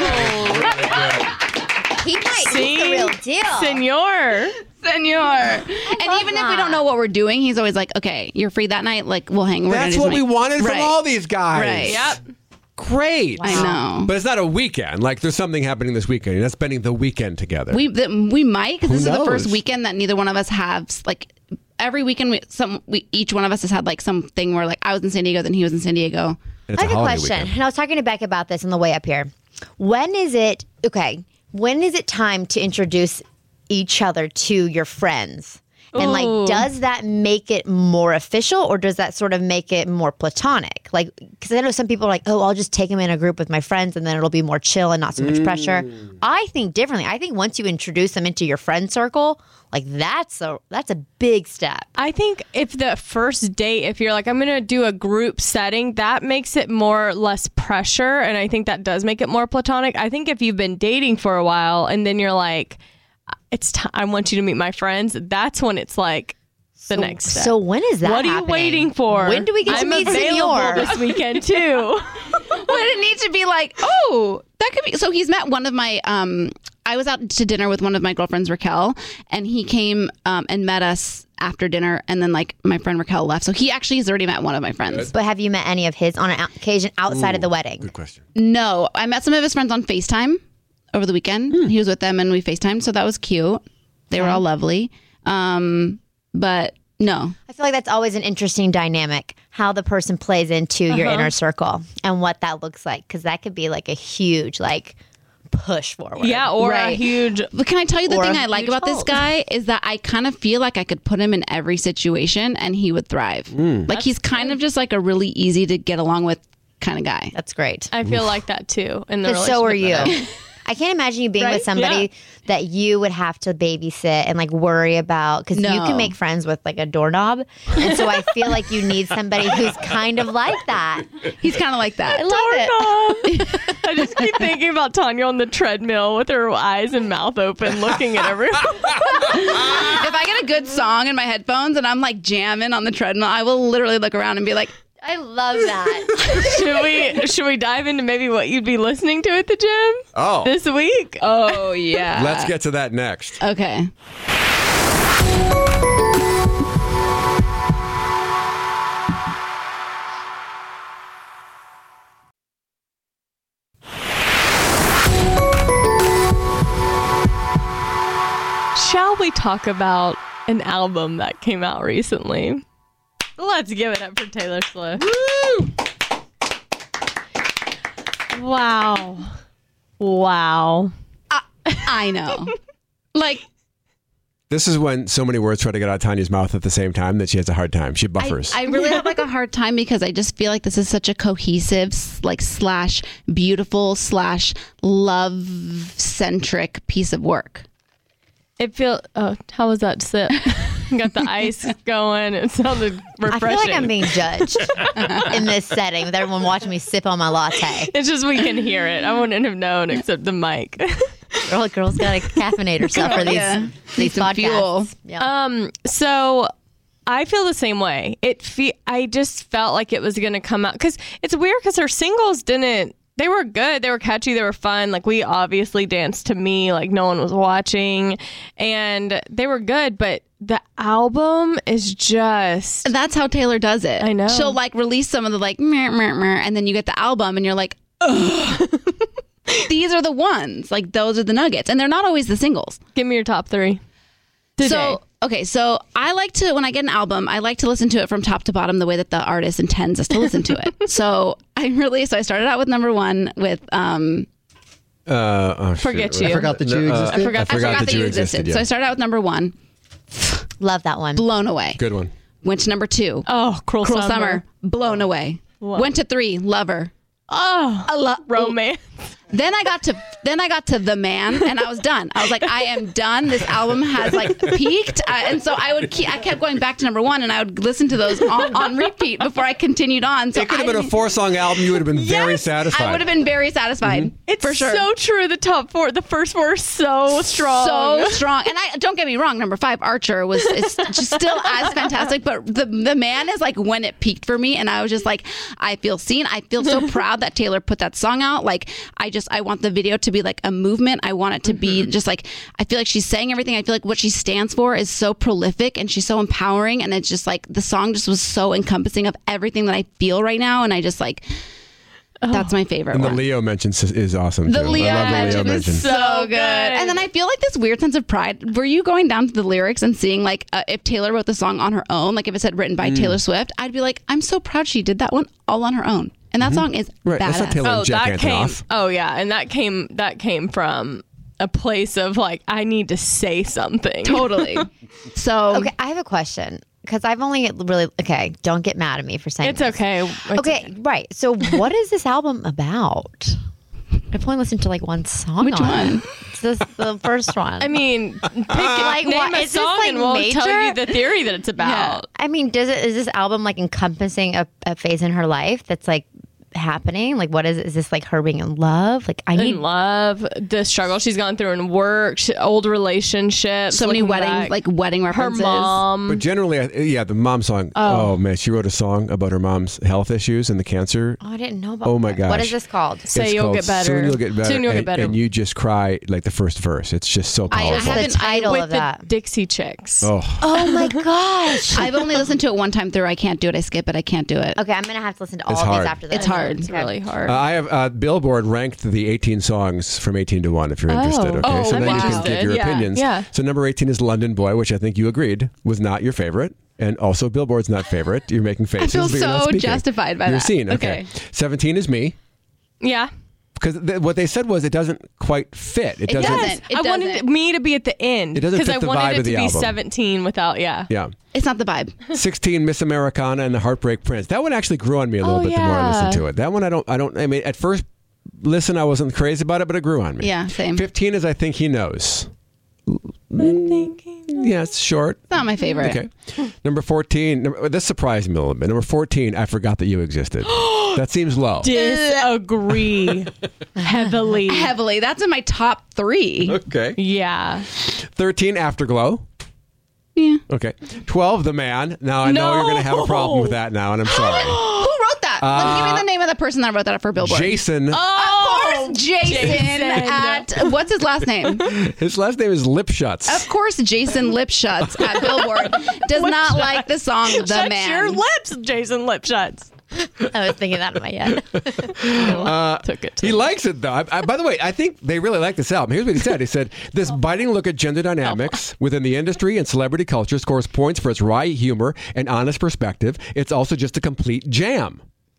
like it. you. He might. See? He's the real deal. Senor. Senor. And even if we don't know what we're doing, he's always like, okay, you're free that night. Like, we'll hang. We're gonna That's do what we something. wanted from Right. all these guys. Right. Yep. Great. I know. But it's not a weekend. Like there's something happening this weekend. You're not spending the weekend together. We th- we might because Who this is the first knows? weekend that neither one of us have like every weekend. We, some we each one of us has had like something where like I was in San Diego, then he was in San Diego. And it's I have a a holiday question. weekend. And I was talking to Beck about this on the way up here. When is it, okay, when is it time to introduce each other to your friends? And Ooh. like, does that make it more official or does that sort of make it more platonic? Like, because I know some people are like, oh, I'll just take them in a group with my friends and then it'll be more chill and not so much pressure. I think differently. I think once you introduce them into your friend circle, like that's a that's a big step. I think if the first date, if you're like, I'm going to do a group setting, that makes it more less pressure. And I think that does make it more platonic. I think if you've been dating for a while and then you're like, it's time, I want you to meet my friends, that's when it's like the next step. So when is that what are happening? you waiting for? When do we get I'm to meet available Senor? this weekend too. Would it need to be like, oh, that could be? So he's met one of my. Um, I was out to dinner with one of my girlfriends, Raquel, and he came um, and met us after dinner, and then like my friend Raquel left. So he actually has already met one of my friends. But have you met any of his on an occasion outside of the wedding? Good question. No, I met some of his friends on FaceTime over the weekend. He was with them and we FaceTimed, so that was cute. They were all lovely. Um, but no. I feel like that's always an interesting dynamic, how the person plays into your inner circle and what that looks like. Because that could be like a huge, like, push forward. Yeah, or a Right. huge. But can I tell you the Or thing a I like huge about this hold. guy is that I kind of feel like I could put him in every situation and he would thrive. Like he's kind of just like a really easy to get along with kind of guy. That's great. I feel like that too. In the But so are relationship you. that I'm in. I can't imagine you being Right? with somebody Yeah. that you would have to babysit and like worry about because you No. can make friends with like a doorknob. And so I feel like you need somebody who's kind of like that. He's kind of like that. I love it. I just me thinking about Tanya on the treadmill with her eyes and mouth open, looking at everyone. If I get a good song in my headphones and I'm like jamming on the treadmill, I will literally look around and be like, I love that. Should we should we dive into maybe what you'd be listening to at the gym Oh, this week? oh yeah. let's get to that next. Okay. Shall we talk about an album that came out recently? Let's give it up for Taylor Swift. Woo! Wow. Wow. I know. Like, This is when so many words try to get out of Tanya's mouth at the same time that she has a hard time. She I, buffers. I really have like a hard time because I just feel like this is such a cohesive, s- like slash beautiful slash love centric piece of work. It feel. Oh, how was that sip? Got the ice going. It sounded refreshing. I feel like I'm being judged in this setting with everyone watching me sip on my latte. It's just we can hear it. I wouldn't have known except the mic. Girl, girl's got to caffeinate herself for these Yeah. these some podcasts. fuel. Yeah. Um. So I feel the same way. It. Fe- I just felt like it was going to come out because it's weird because her singles didn't. They were good. They were catchy. They were fun. Like, we obviously danced to Me like no one was watching, and they were good. But the album is just. That's how Taylor does it. I know. She'll like release some of the like, meh, meh, meh, and then you get the album and you're like, ugh. These are the ones. Like, those are the nuggets. And they're not always the singles. Give me your top three. Today. So, okay, so I like to, when I get an album, I like to listen to it from top to bottom the way that the artist intends us to listen to it. So I really, so I started out with number one with, um, uh, oh, Forget shit. you. I forgot that you Uh, existed. I forgot. I forgot that you existed. yeah. So I started out with number one, Love that one. Blown Away. Good one. Went to number two, Oh, Cruel, Cruel Summer. Summer, Blown Away. What? Went to three, Lover. Oh, I lo- romance. Then I got to then I got to The Man, and I was done. I was like, I am done. This album has like peaked, uh, and so I would keep, I kept going back to number one, and I would listen to those on, on repeat before I continued on. So It could have I been a didn't- four-song album. You would have been very Yes, satisfied. I would have been very satisfied. It's for sure. so true. The top four, the first four are so strong. So strong, and I don't get me wrong. Number five, Archer, was is just still as fantastic. But the the Man is like when it peaked for me, and I was just like, I feel seen. I feel so proud that Taylor put that song out. Like, I just I want the video to be like a movement. I want it to be just like, I feel like she's saying everything. I feel like what she stands for is so prolific and she's so empowering, and it's just like the song just was so encompassing of everything that I feel right now, and I just like. That's my favorite and the one. Leo mention is- is awesome, The too. Leo I love the Leo mention mention. is so good. And then I feel like this weird sense of pride. Were you going down to the lyrics and seeing like uh, if Taylor wrote the song on her own, like if it said written by Taylor Swift, I'd be like, I'm so proud she did that one all on her own. And that song is Right, that's not badass. Taylor Oh, and Jack that came. Antonoff. Oh, yeah, and that came. That came from a place of like, I need to say something. Totally. So Okay, I have a question because I've only really okay. Don't get mad at me for saying It's this. okay. It's Okay, right. So, what is this album about? I've only listened to like one song. Which on one? It. It's this, the first one. I mean, pick Like, name what- a is this, song like, and we'll tell major? you the theory that it's about. I mean, does it is this album like encompassing a, a phase in her life that's like happening? Like, what is is this like her being in love? Like, I need In love, the struggle she's gone through in work, sh- old relationships, so many looking wedding back. like wedding her references. mom. But generally, I- yeah, the mom song. Oh. man, she wrote a song about her mom's health issues and the cancer. Oh, I didn't know about. Oh my that. What gosh. is this called? Say It's you'll called get better. Soon you'll get better. Soon you'll and, get better. And you just cry like the first verse. It's just so I powerful. haven't- The title with of the that. Dixie Chicks. oh, Oh my gosh. I've only listened to it one time through. I can't do it. I skip it. I can't do it. Okay, I'm gonna have to listen to all It's of hard. these after this. It's hard. It's really hard. Uh, I have uh, Billboard ranked the eighteen songs from eighteen to one. If you're interested, okay. Oh, so I'm then you can interested. give your Yeah, opinions. yeah. So number eighteen is London Boy, which I think you agreed was not your favorite, and also Billboard's not favorite. You're making faces. feel but you're not so speaking. justified by you're that. seen. Okay. Okay. seventeen is Me, yeah. because th- what they said was it doesn't quite fit. It, It doesn't. doesn't. It I wanted doesn't. me to be at the end It doesn't because fit I the wanted vibe it of to the be album. seventeen without. Yeah. Yeah. It's not the vibe. sixteen, Miss Americana and the Heartbreak Prince. That one actually grew on me a little Oh, bit the more I yeah. listened to it. That one I don't. I don't. I mean, at first listen, I wasn't crazy about it, but it grew on me. Yeah, same. fifteen is I Think He Knows. Yeah, it's short. It's not my favorite. Okay. Number fourteen. Number, this surprised me a little bit. Number fourteen, I Forgot That You Existed. That seems low. Disagree heavily. Heavily. That's in my top three. Okay. Yeah. thirteen, Afterglow. Yeah. Okay. twelve, The Man. Now, I know No. you're going to have a problem with that now, and I'm sorry. Who wrote that? Let- Give me the name of the person that wrote that for Billboard. Jason. Oh, Of course, Jason, Jason. at what's his last name? His last name is Lipschutz. Of course, Jason Lipschutz at Billboard does not like the song "The Shut Man." your lips, Jason Lipschutz. I was thinking that in my head. Took it. To He likes it, though. I, I, by the way, I think they really like this album. Here's what he said. He said, this biting look at gender dynamics within the industry and celebrity culture scores points for its wry humor and honest perspective. It's also just a complete jam.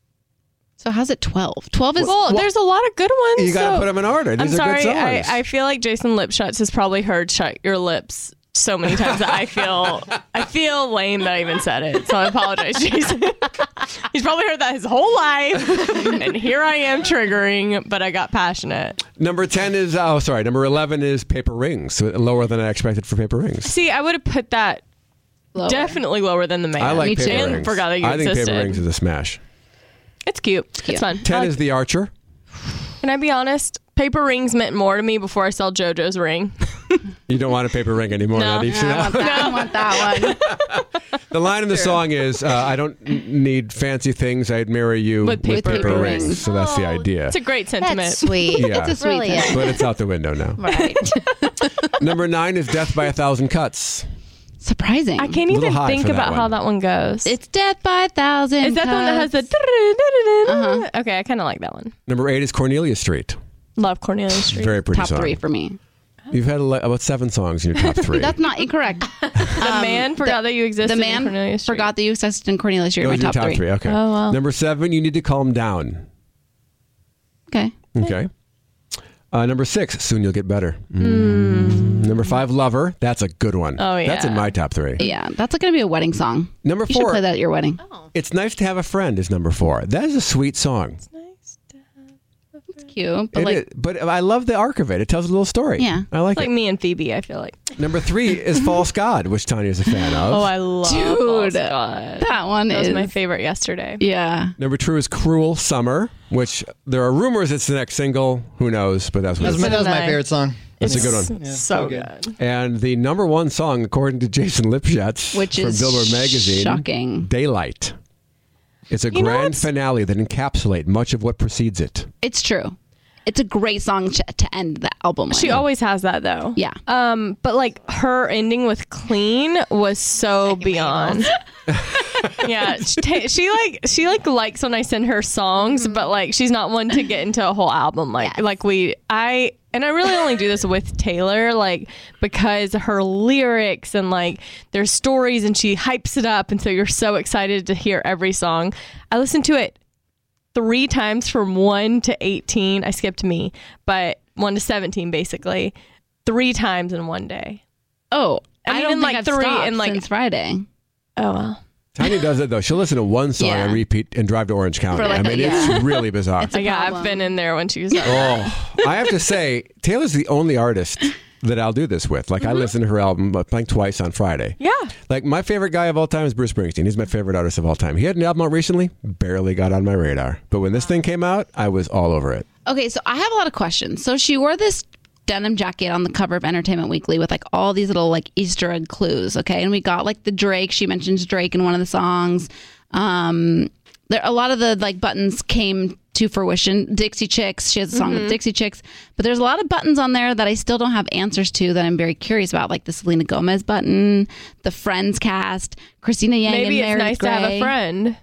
So how's it twelve? twelve is well, there's a lot of good ones. You got to so- put them in order. These I'm are sorry. good I, songs. I feel like Jason Lipschutz has probably heard "Shut Your Lips" so many times that I feel I feel lame that I even said it. So I apologize, Jason. He's probably heard that his whole life, and here I am triggering, but I got passionate. Number ten is, oh, sorry. Number eleven is Paper Rings. So lower than I expected for Paper Rings. See, I would have put that lower. definitely lower than the man. I like Me Paper too. And Rings. forgot that you I think existed. Paper Rings is a smash. It's cute. It's fun. ten I like- is The Archer. Can I be honest? Paper rings meant more to me before I saw JoJo's ring. You don't want a paper ring anymore. No. now, do you? I want that, I want that one. The line in the song is, uh, I don't n- need fancy things. I'd marry you With paper rings. rings. So that's the Oh, idea. It's a great sentiment. That's sweet. Yeah. It's a sweet Really thing. is. But it's out the window now. Right. Number nine is Death by a Thousand Cuts. Surprising. I can't Little even high think for that about how one. that one goes. It's Death by a Thousand. Is that the one that has the? Cuts. Uh-huh. Okay, I kind of like that one. Number eight is Cornelia Street. Love Cornelia Street. Very pretty top song. three for me? You've had ele- about seven songs in your top three. That's not incorrect. The man forgot that you existed. The in man Cornelia Street. forgot that you existed in Cornelia Street. Those My are your top, three. Okay. Oh, wow. Number seven, You Need to Calm Down. Okay. Okay. Uh, number six, Soon You'll Get Better. Mm. Number five, Lover. That's a good one. Oh, yeah. That's in my top three. Yeah, that's going to be a wedding song. Number You should four, play that at your wedding. It's Nice to Have a Friend is number four. That is a sweet song. It's cute, but It like is- but I love the arc of it. It tells a little story. Yeah. I like It's like it. me and Phoebe, I feel like. Number three is False God, which Tanya's a fan of. Oh, I love Dude, False God. that one That was is my favorite yesterday. Yeah. Number two is Cruel Summer, which there are rumors it's the next single. Who knows? But that's what That was it's. my, that was my Nice. favorite song. That's a good It's one. Yeah, so so good. good. And the number one song, according to Jason Lipschutz, Which from is Billboard Magazine, shocking. Daylight. It's a You know grand what's- finale that encapsulates much of what precedes it. It's true. It's a great song to, to end the album with. She always has that though. Yeah. Um, but like her ending with "Clean" was so beyond. Yeah, she, ta- she like she like likes when I send her songs, but like she's not one to get into a whole album like Yes. like we I and I really only do this with Taylor like because her lyrics and like their stories and she hypes it up and so you're so excited to hear every song. I listen to it three times from one to eighteen. I skipped me, but one to seventeen basically, three times in one day. Oh, And I even, don't like, think I've three stopped and, like- since Friday. Oh well. Tanya does it though. She'll listen to one song Yeah. and repeat and drive to Orange County. For like I mean, a- yeah. it's really bizarre. It's a Yeah, I've problem. been in there when she was. Oh, I have to say, Taylor's the only artist that I'll do this with. Like, I listen to her album uh, like twice on Friday. Yeah. Like, my favorite guy of all time is Bruce Springsteen. He's my favorite artist of all time. He had an album out recently, barely got on my radar. But when this thing came out, I was all over it. Okay, so I have a lot of questions. So she wore this denim jacket on the cover of Entertainment Weekly with like all these little like Easter egg clues. Okay, and we got like the Drake. She mentions Drake in one of the songs. Um, there a lot of the like buttons came to fruition. Dixie Chicks. She has a song with Dixie Chicks, but there's a lot of buttons on there that I still don't have answers to that I'm very curious about, like the Selena Gomez button, the Friends cast, Christina Yang, Maybe and it's Meredith nice Grey. to have a friend.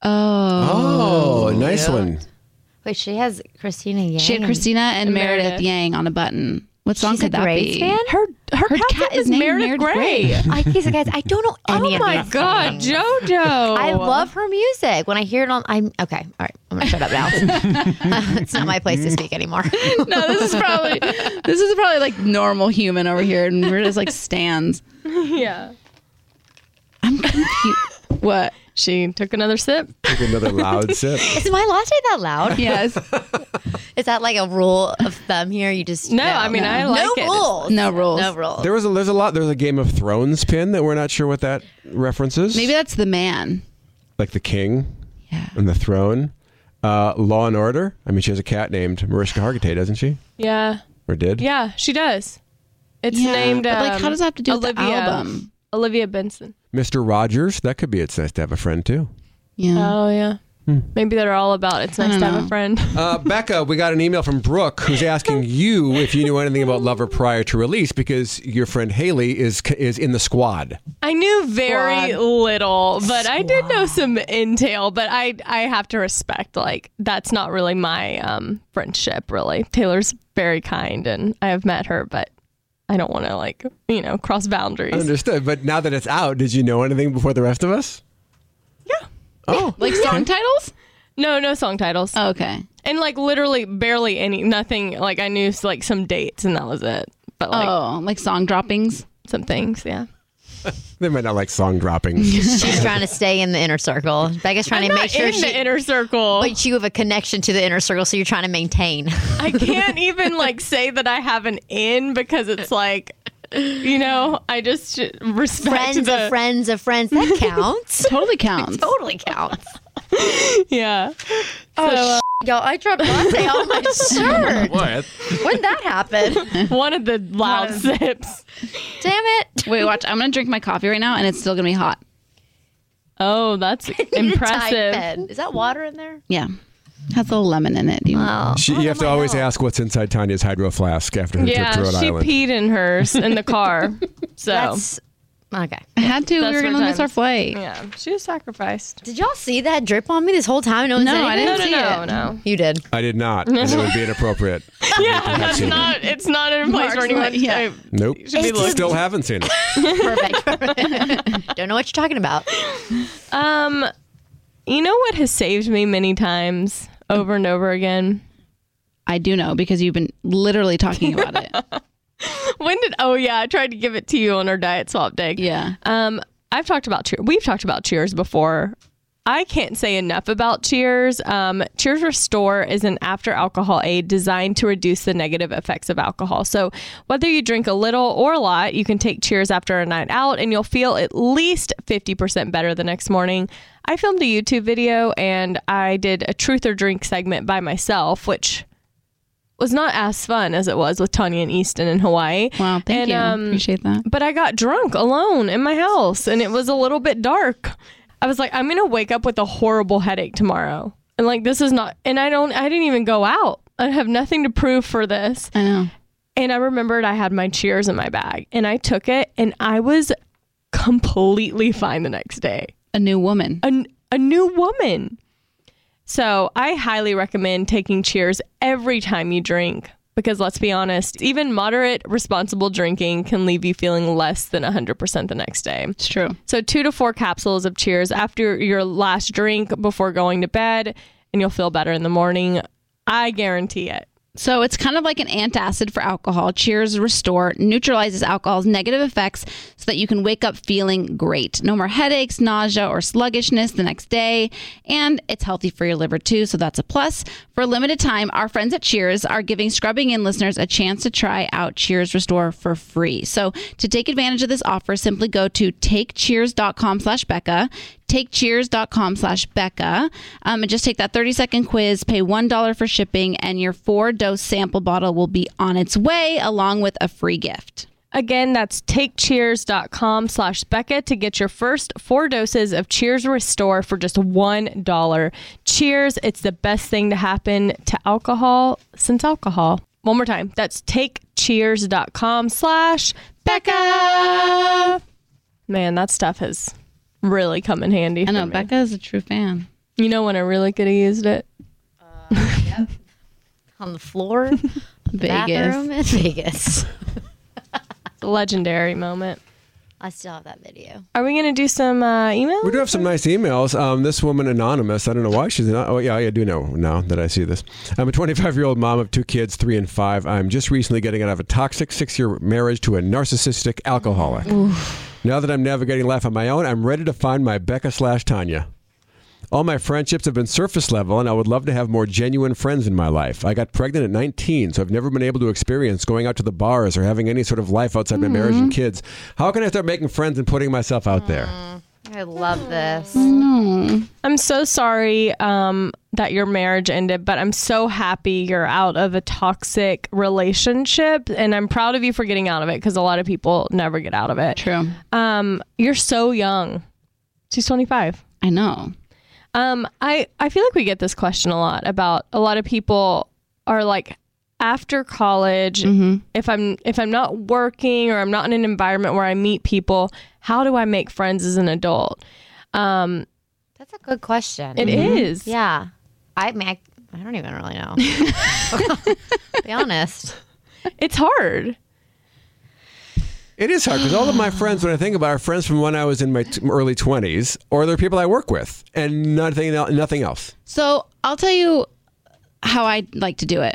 Oh, Oh, nice one. Wait, she has Christina Yang. she had Christina and, And Meredith. Meredith. Yang on a button. What song She's could a that Grace be? fan? Her her, Her cat, cat is is named Meredith, Meredith Grey. Grey. I, these guys, I don't know any Oh of my these God, things. JoJo! I love her music. When I hear it on, I'm okay. All right, I'm gonna shut up now. It's not my place to speak anymore. No, this is probably this is probably like normal human over here, and we're just like stands. Yeah. I'm confused. What? She took another sip. Take another loud sip. Is my latte that loud? Yes. Is that like a rule of thumb here? You just No, I mean, I like no it. rules. No rules. No rules. There was a, there's a lot. There's a Game of Thrones pin that we're not sure what that references. Maybe that's the man. like the king Yeah. and the throne. Uh, Law and Order. I mean, she has a cat named Mariska Hargitay, doesn't she? Yeah. Or did? Yeah, she does. It's Yeah, named. but, like, um, how does that have to do with the Olivia, album? Olivia Benson. Mister Rogers. That could be. It's nice to have a friend too. Yeah. Oh yeah. Maybe they're all about it's nice don't to have know. a friend. Uh, Becca, we got an email from Brooke who's asking you if you knew anything about Lover prior to release because your friend Haley is is in the squad. I knew very Squad. little, but I did know some intel. But I I have to respect like that's not really my um, friendship. Really, Taylor's very kind, and I have met her, but I don't want to like you know cross boundaries. Understood. But now that it's out, did you know anything before the rest of us? Yeah. Oh, Like song titles? No, no song titles. Oh, okay. And like literally barely any, nothing. Like I knew like some dates and that was it. But like Oh, like song droppings? some things, yeah. they might not like song dropping. She's trying to stay in the inner circle. Becca's trying I'm to not make sure in she. the inner circle. but you have a connection to the inner circle, so you're trying to maintain. I can't even like say that I have an in because it's like, you know, I just sh- respect friends the of friends of friends. That counts. Totally counts. Totally counts. yeah. Oh, So, uh, Y'all, I dropped latte on my shirt. What? When that happen? one of the loud sips. Damn it. Wait, watch. I'm going to drink my coffee right now, and it's still going to be hot. Oh, that's Tight impressive. bed. Is that water in there? Yeah. Has a little lemon in it. You Oh. She, you have to always ask what's inside Tanya's hydro flask after her trip Yeah, to Rhode she Island. peed in hers in the car. So That's okay. I had to. That's we were going to what miss our times- flight. yeah, she was sacrificed. Did y'all see that drip on me this whole time? No, one No, said I anything? No, didn't no, see no, it. no. You did. I did not. And it would be inappropriate. Yeah, that's seen it. not. It's not in a place Mark's where anyone. like, yeah. I- Nope. should be looking. Still haven't seen it. Perfect. Perfect. Don't know what you're talking about. Um, you know what has saved me many times over and over again? I do know because you've been literally talking about it. When did? Oh yeah, I tried to give it to you on our diet swap day. Yeah. Um, I've talked about Cheers. We've talked about Cheers before. I can't say enough about Cheers. Um, Cheers Restore is an after alcohol aid designed to reduce the negative effects of alcohol. So whether you drink a little or a lot, you can take Cheers after a night out and you'll feel at least fifty percent better the next morning. I filmed a YouTube video and I did a truth or drink segment by myself, which was not as fun as it was with Tanya and Easton in Hawaii. Wow. Thank And, you. um, Appreciate that. But I got drunk alone in my house and it was a little bit dark. I was like, I'm going to wake up with a horrible headache tomorrow. And like, this is not, and I don't, I didn't even go out. I have nothing to prove for this. I know. And I remembered I had my Cheers in my bag and I took it and I was completely fine the next day. A new woman. A, a new woman. So I highly recommend taking Cheers every time you drink because let's be honest, even moderate responsible drinking can leave you feeling less than one hundred percent the next day. It's true. So two to four capsules of Cheers after your last drink before going to bed and you'll feel better in the morning. I guarantee it. So it's kind of like an antacid for alcohol. Cheers Restore neutralizes alcohol's negative effects so that you can wake up feeling great. No more headaches, nausea, or sluggishness the next day. And it's healthy for your liver too, so that's a plus. For a limited time, our friends at Cheers are giving Scrubbing In listeners a chance to try out Cheers Restore for free. So to take advantage of this offer, simply go to takecheers.com slash Becca. takecheers.com slash Becca. Um, and just take that thirty second quiz, pay one dollar for shipping, and your four dose sample bottle will be on its way along with a free gift. Again, that's takecheers.com slash Becca to get your first four doses of Cheers Restore for just one dollar. Cheers. It's the best thing to happen to alcohol since alcohol. One more time. That's takecheers.com slash Becca. Man, that stuff has really come in handy. I know, for me. Becca is a true fan. You know when I really could have used it? On the floor, Vegas. bathroom in Vegas. It's a legendary moment. I still have that video. Are we going to do some uh, emails? We do have some nice emails. Um, this woman, Anonymous, I don't know why she's not. Oh, yeah, I do know now that I see this. I'm a twenty-five-year-old mom of two kids, three and five. I'm just recently getting out of a toxic six-year marriage to a narcissistic alcoholic. Oof. Now that I'm navigating life on my own, I'm ready to find my Becca slash Tanya. All my friendships have been surface level, and I would love to have more genuine friends in my life. I got pregnant at nineteen, so I've never been able to experience going out to the bars or having any sort of life outside mm-hmm. my marriage and kids. How can I start making friends and putting myself out there? I love this. No. I'm so sorry um, that your marriage ended, but I'm so happy you're out of a toxic relationship, and I'm proud of you for getting out of it because a lot of people never get out of it. True. Um, you're so young. She's twenty-five. I know. Um, I, I feel like we get this question a lot about a lot of people are like, after college, mm-hmm. if I'm if I'm not working or I'm not in an environment where I meet people, how do I make friends as an adult? Um, That's a good question. It mm-hmm. is. Yeah. I mean, I, I don't even really know. Be honest. It's hard. It is hard because all of my friends, when I think about, are friends from when I was in my t- early twenties, or they're people I work with, and nothing, el- nothing else. So I'll tell you how I like to do it.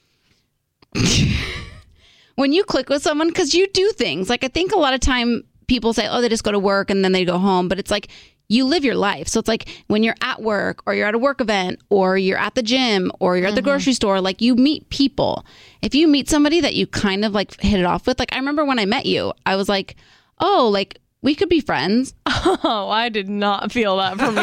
When you click with someone, because you do things like I think a lot of time people say, oh, they just go to work and then they go home, but it's like you live your life. So it's like when you're at work or you're at a work event or you're at the gym or you're at the mm-hmm. grocery store, like you meet people. If you meet somebody that you kind of like hit it off with, like I remember when I met you, I was like, oh, like we could be friends. Oh, I did not feel that from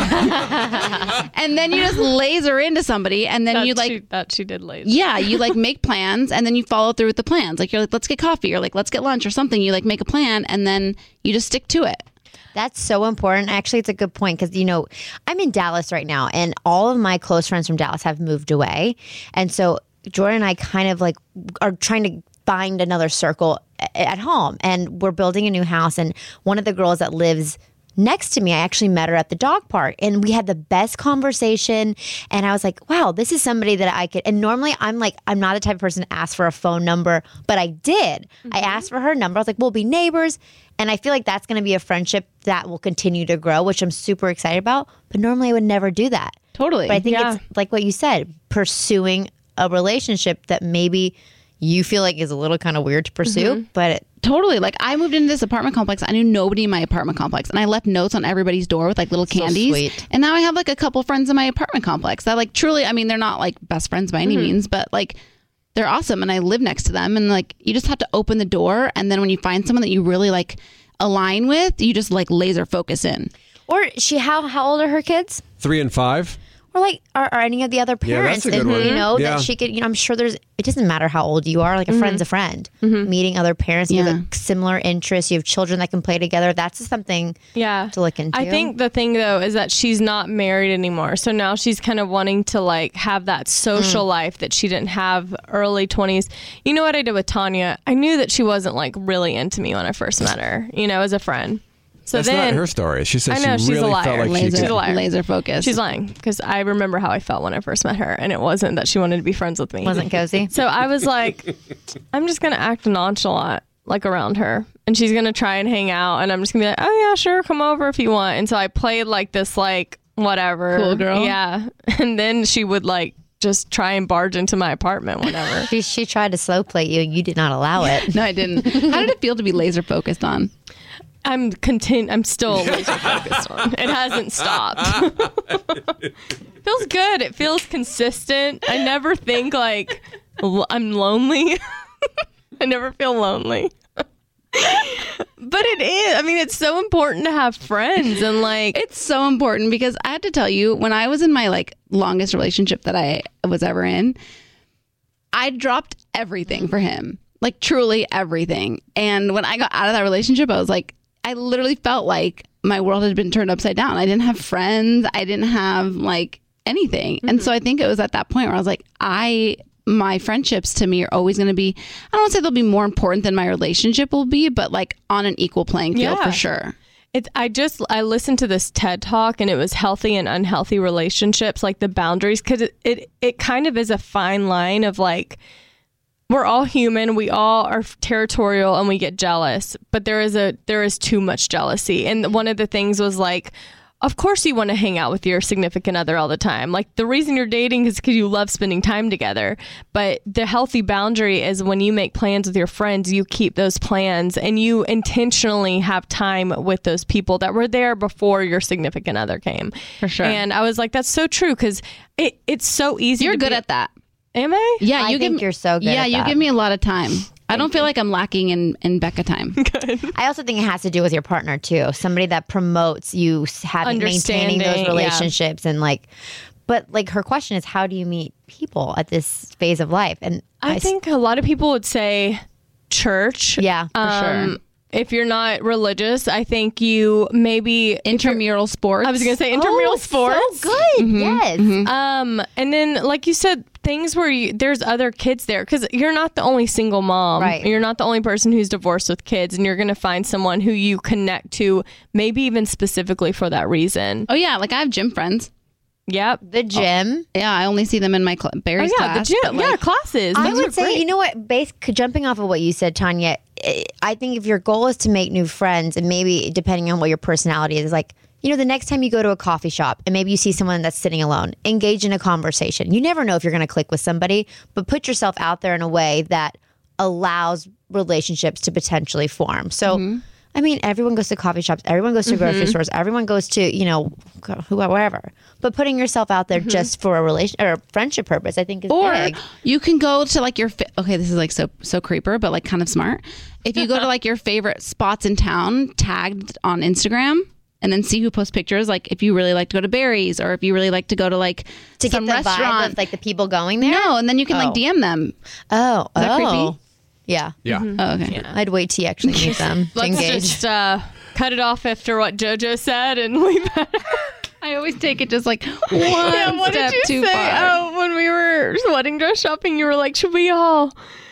you. And then you just laser into somebody and then that you like... She, that she did laser. Yeah, you like make plans and then you follow through with the plans. Like you're like, let's get coffee or like, let's get lunch or something. You like make a plan and then you just stick to it. That's so important. Actually, it's a good point because, you know, I'm in Dallas right now and all of my close friends from Dallas have moved away. And so Jordan and I kind of like are trying to find another circle at home, and we're building a new house, and one of the girls that lives next to me, I actually met her at the dog park, and we had the best conversation, and I was like, wow, this is somebody that I could, and normally I'm like, I'm not the type of person to ask for a phone number, but I did. Mm-hmm. I asked for her number. I was like, we'll be neighbors, and I feel like that's going to be a friendship that will continue to grow, which I'm super excited about, but normally I would never do that. Totally. But I think yeah. it's like what you said, pursuing a relationship that maybe you feel like is a little kind of weird to pursue, mm-hmm. but it, totally. Like I moved into this apartment complex. I knew nobody in my apartment complex, and I left notes on everybody's door with like little so candies. Sweet. And now I have like a couple friends in my apartment complex that like truly, I mean, they're not like best friends by any mm-hmm. means, but like they're awesome, and I live next to them. And like you just have to open the door, and then when you find someone that you really like align with, you just like laser focus in. Or she, how how old are her kids? Three and five. Or like, are, are any of the other parents, yeah, that's a good and, one. you know, yeah. that she could, you know, I'm sure there's, it doesn't matter how old you are, like a mm-hmm. friend's a friend. Mm-hmm. Meeting other parents, you yeah. have a similar interests, you have children that can play together. That's something yeah. to look into. I think the thing though is that she's not married anymore. So now she's kind of wanting to like have that social mm. life that she didn't have early twenties. You know what I did with Tanya? I knew that she wasn't like really into me when I first met her, you know, as a friend. So That's then, not her story. She said I know, she she's really a liar. felt like laser, she She's a liar. Laser focus. She's lying because I remember how I felt when I first met her, and it wasn't that she wanted to be friends with me. Wasn't cozy. So I was like, I'm just gonna act nonchalant like around her, and she's gonna try and hang out, and I'm just gonna be like, oh yeah, sure, come over if you want. And so I played like this, like whatever, cool girl. Yeah, and then she would like just try and barge into my apartment whenever. she she tried to slow play you, and you did not allow it. No, I didn't. How did it feel to be laser focused on? I'm content. I'm still laser focused on. It hasn't stopped. Feels good. It feels consistent. I never think like l- I'm lonely. I never feel lonely. But it is. I mean, it's so important to have friends, and like it's so important because I had to tell you, when I was in my like longest relationship that I was ever in, I dropped everything for him. Like truly everything. And when I got out of that relationship, I was like, I literally felt like my world had been turned upside down. I didn't have friends. I didn't have like anything. Mm-hmm. And so I think it was at that point where I was like, I, my friendships to me are always going to be, I don't want to say they'll be more important than my relationship will be, but like on an equal playing field yeah. for sure. It's, I just, I listened to this TED talk, and it was healthy and unhealthy relationships, like the boundaries, because it, it, it kind of is a fine line of like, we're all human. We all are territorial and we get jealous, but there is a there is too much jealousy. And one of the things was like, of course you want to hang out with your significant other all the time. Like the reason you're dating is because you love spending time together. But the healthy boundary is when you make plans with your friends, you keep those plans and you intentionally have time with those people that were there before your significant other came. For sure. And I was like, that's so true, because it, it's so easy. You're to good be, at that. Am I? Yeah, I you think give, you're so good Yeah, at you that. give me a lot of time. I don't feel like I'm lacking in, in Becca time. Good. I also think it has to do with your partner too. Somebody that promotes you having maintaining those Understanding, relationships and like but like her question is, how do you meet people at this phase of life? And I, I think a lot of people would say church. Yeah, for um, sure. If you're not religious, I think you maybe Intramural sports. I was going to say intramural oh, sports. So good. Mm-hmm. Yes. Mm-hmm. Um, and then, like you said, things where you, there's other kids there because you're not the only single mom. Right. You're not the only person who's divorced with kids, and you're going to find someone who you connect to, maybe even specifically for that reason. Oh yeah, like I have gym friends. Yep. The gym. Yeah, I only see them in my cl- Barry's Oh, yeah, class. the gym. but, like, yeah, classes. I Those would are say, great. you know what, base, jumping off of what you said, Tanya, I think if your goal is to make new friends, and maybe depending on what your personality is, like, you know, the next time you go to a coffee shop and maybe you see someone that's sitting alone, engage in a conversation. You never know if you're going to click with somebody, but put yourself out there in a way that allows relationships to potentially form. So, mm-hmm. I mean, everyone goes to coffee shops, everyone goes to mm-hmm. grocery stores, everyone goes to, you know, wherever. But putting yourself out there mm-hmm. just for a relation or a friendship purpose, I think is or big. You can go to like your fa- okay, this is like so so creeper, but like kind of smart. If you go to like your favorite spots in town, tagged on Instagram, and then see who posts pictures. Like if you really like to go to Barry's, or if you really like to go to like to some get the restaurant, vibe of like the people going there. No, and then you can oh. like D M them. Oh, is that oh. creepy? Yeah. Yeah. Mm-hmm. Oh, okay. Yeah. I'd wait till you actually meet them to Let's engage. just uh, cut it off after what JoJo said and leave it. I always take it just like one yeah, what step did you too say? far. Oh, when we were wedding dress shopping, you were like, should we all...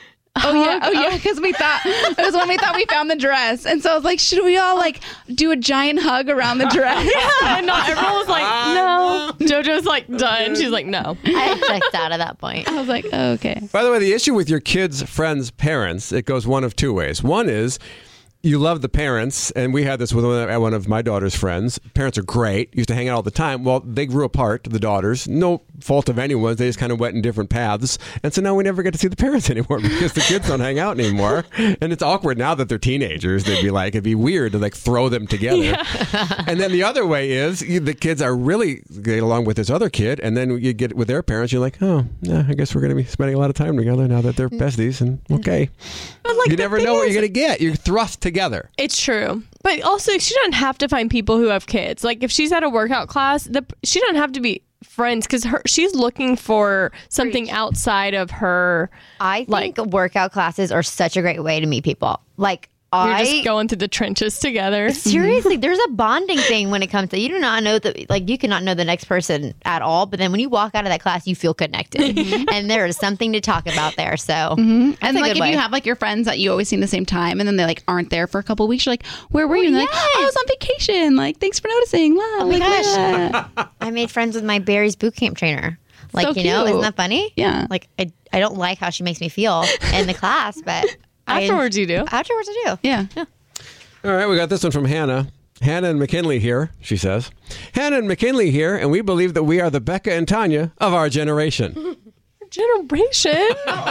Oh yeah, oh yeah, because we thought it was when we thought we found the dress, and so I was like, should we all like do a giant hug around the dress? Yeah, and not, everyone was like, no. JoJo's like done. She's like, no. I checked out at that point. I was like, oh, okay. By the way, the issue with your kids' friends' parents, it goes one of two ways. One is you love the parents, and we had this with one of my daughter's friends. Parents are great, used to hang out all the time. Well, they grew apart, the daughters. No fault of anyone's. They just kind of went in different paths. And so now we never get to see the parents anymore because the kids don't hang out anymore. And it's awkward now that they're teenagers. They'd be like, it'd be weird to like throw them together. Yeah. And then the other way is you, the kids are really get along with this other kid. And then you get with their parents, you're like, oh, yeah, I guess we're going to be spending a lot of time together now that they're besties. And okay. But like, you never know what you're going to get. You're thrust together. Together. It's true. But also, she doesn't have to find people who have kids. Like, if she's at a workout class, the, she doesn't have to be friends because her she's looking for something Preach. outside of her. I think like, workout classes are such a great way to meet people. Like, You're I just going through the trenches together. Seriously, there's a bonding thing when it comes to you do not know that like you cannot know the next person at all, but then when you walk out of that class, you feel connected, and there is something to talk about there. So, mm-hmm. and like if way. you have like your friends that you always see in the same time, and then they like aren't there for a couple of weeks, you're like, where were you? And they're yes. like, oh, I was on vacation. Like, thanks for noticing. Wow. Oh my like, gosh, yeah. I made friends with my Barry's boot camp trainer. Like, So you know, cute. isn't that funny? Yeah. Like, I I don't like how she makes me feel in the class, but Afterwards, I, you do. Afterwards, I do. Yeah. yeah. All right, we got this one from Hannah. Hannah and McKinley here, she says. Hannah and McKinley here, and we believe that we are the Becca and Tanya of our generation. Generation?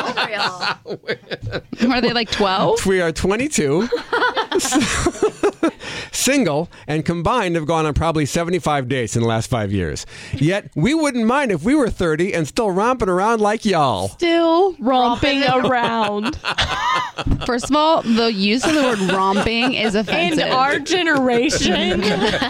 Are they like twelve? We are twenty-two, single, and combined have gone on probably seventy-five dates in the last five years. Yet, we wouldn't mind if we were thirty and still romping around like y'all. Still romping around. First of all, the use of the word romping is offensive. In our generation.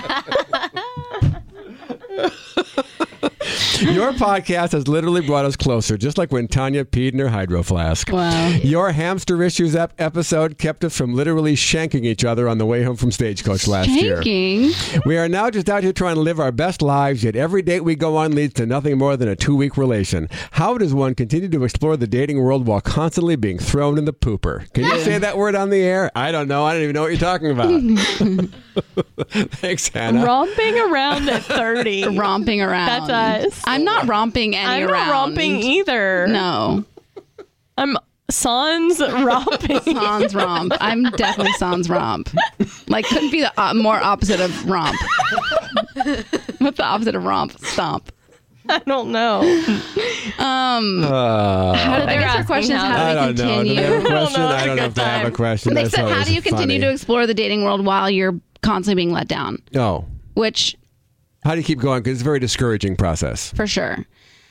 Your podcast has literally brought us closer, just like when Tanya peed in her hydro flask. Wow. Your hamster issues ep- episode kept us from literally shanking each other on the way home from Stagecoach last year. Shanking? We are now just out here trying to live our best lives, yet every date we go on leads to nothing more than a two-week relation. How does one continue to explore the dating world while constantly being thrown in the pooper? Can you say that word on the air? I don't know. I don't even know what you're talking about. Thanks, Hannah. Romping around at thirty. Romping around. That's us. I'm not romping any I'm around. not romping either. No. I'm sans romping. Sans romp. I'm definitely sans romp. Like, couldn't be the uh, more opposite of romp. What's the opposite of romp? Stomp. I don't know. Um, Uh, how do they They're answer asking questions? how. How I do don't we know. Do continue? they have a question? know. I It's a don't know good if they have a time. question. They I said, thought it how was do you continue funny. to explore the dating world while you're constantly being let down? Oh. Which, How do you keep going? Because it's a very discouraging process. for sure,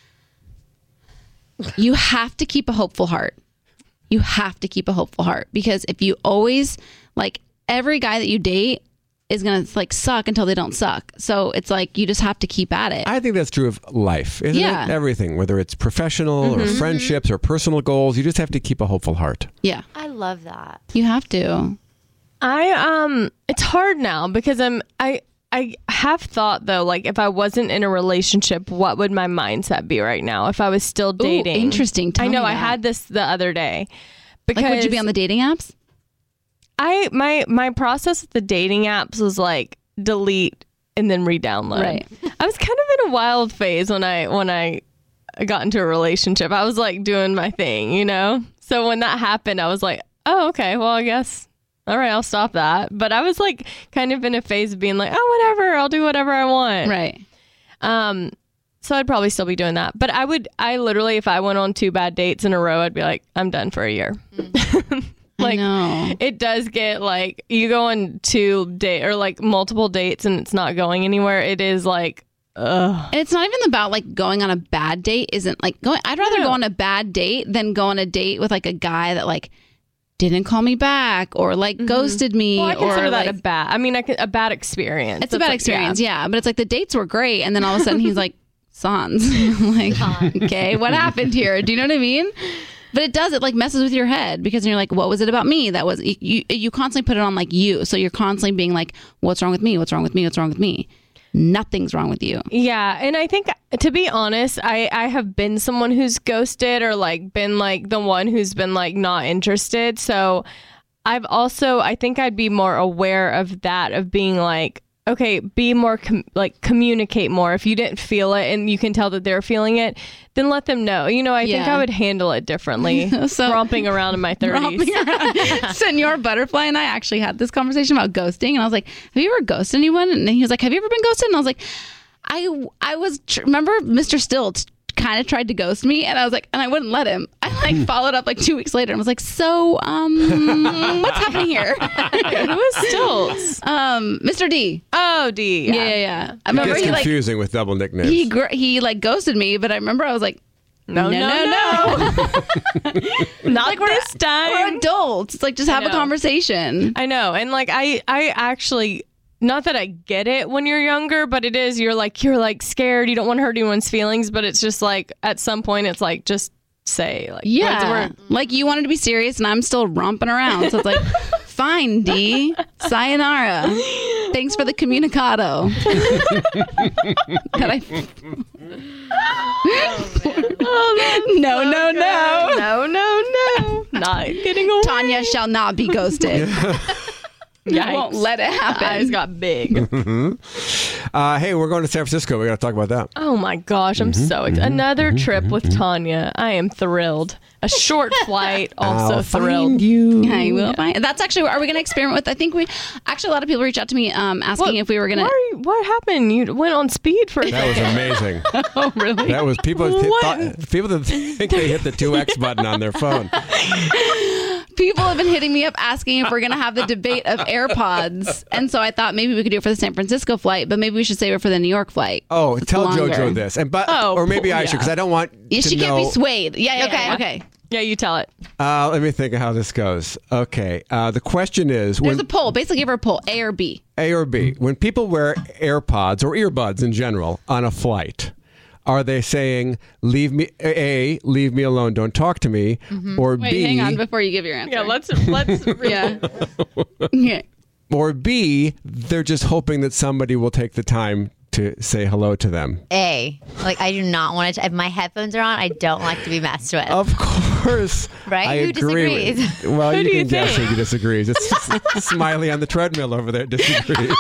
you have to keep a hopeful heart. You have to keep a hopeful heart, because if you always, like, every guy that you date is going to like suck until they don't suck. So it's like you just have to keep at it. I think that's true of life, isn't Yeah. it? Everything, whether it's professional or friendships or personal goals, you just have to keep a hopeful heart. yeah, I love that. you have to. I um it's hard now because I'm I I have thought though, like if I wasn't in a relationship, what would my mindset be right now if I was still dating? interesting. Tell I know me I that. had this the other day. Because Like, would you be on the dating apps? I my my process with the dating apps was like delete and then re-download. Right. I was kind of in a wild phase when I when I got into a relationship. I was like doing my thing, you know? So when that happened, I was like, oh, okay, well, I guess all right, I'll stop that. But I was like kind of in a phase of being like, oh, whatever, I'll do whatever I want. Right. Um, so I'd probably still be doing that. But I would, I literally, if I went on two bad dates in a row, I'd be like, I'm done for a year. Like, I know. it does get like, you go on two date or like multiple dates and it's not going anywhere. It is like, ugh. And it's not even about like going on a bad date. Isn't like going. I'd rather No. go on a bad date than go on a date with like a guy that like didn't call me back or like ghosted me. Well, I consider or that like, a bad, I mean, I could, a bad experience. it's a bad like, experience, yeah. yeah. But it's like the dates were great, and then all of a sudden he's like, "Sans." I'm like, okay, what happened here? Do you know what I mean? But it does. It like messes with your head because you're like, what was it about me? That was you. You, you constantly put it on like you, so you're constantly being like, what's wrong with me? What's wrong with me? What's wrong with me? Nothing's wrong with you. Yeah, and I think to be honest, I I have been someone who's ghosted or like been like the one who's been like not interested. So I've also I think I'd be more aware of that, of being like, okay, be more com- like communicate more. If you didn't feel it and you can tell that they're feeling it, then let them know. You know, I think Yeah. I would handle it differently. So- romping around in my thirties. Senor Butterfly and I actually had this conversation about ghosting, and I was like, "Have you ever ghosted anyone?" And he was like, "Have you ever been ghosted?" And I was like, "I I was tr- remember Mister Stilts kind of tried to ghost me, and I was like, and I wouldn't let him. I like followed up like two weeks later, and was like, so um, what's happening here? Who was Stilts? um, Mister D. Oh, D. Yeah, yeah, yeah. I It remember gets he like confusing with double nicknames. he gr- he like ghosted me, but I remember I was like, No, no, no. Not this we're time. adults. It's like just have a know. conversation. I know. And like I I actually not that I get it when you're younger, but it is you're like you're like scared, you don't want to hurt anyone's feelings, but it's just like at some point it's like just say like Yeah. we're- Like you wanted to be serious and I'm still romping around. So it's like, fine, D. Sayonara. Thanks for the communicado. that I... no, no, no. no, no, no. Not getting away. Tanya shall not be ghosted. I won't let it happen. Eyes got big. Uh, hey, we're going to San Francisco. We got to talk about that. Oh my gosh, I'm so excited. Another trip with Tanya. I am thrilled. A short flight, also I'll thrilled. find you. I will find. That's actually. Are we going to experiment with? I think we. Actually, a lot of people reach out to me um, asking What- if we were going Why to. are you- what happened? You went on speed for a That was amazing. Oh, really? That was people. What? Thought, people that think they hit the two X button on their phone. People have been hitting me up asking if we're going to have the debate of AirPods, and so I thought maybe we could do it for the San Francisco flight, but maybe we should save it for the New York flight. Oh, It's tell longer. JoJo this, and but Oh, or maybe I yeah. should, because I don't want Yeah, to she know. can't be swayed. Yeah, yeah, Okay. okay, okay. Yeah, you tell it. Uh, let me think of how this goes. Okay, uh, the question is: There's when a poll. Basically, give her a poll: A or B. A or B, when people wear AirPods or earbuds in general on a flight, are they saying "Leave me"? A, leave me alone, don't talk to me, or Wait, B, hang on before you give your answer. Yeah, let's let's Yeah. yeah. or B, they're just hoping that somebody will take the time to say hello to them. A. Like, I do not want to. If my headphones are on, I don't like to be messed with. Of course. Right? I Who agree disagrees? With, well, Who you do can you guess think? who disagrees. It's Smiley on the treadmill over there disagrees.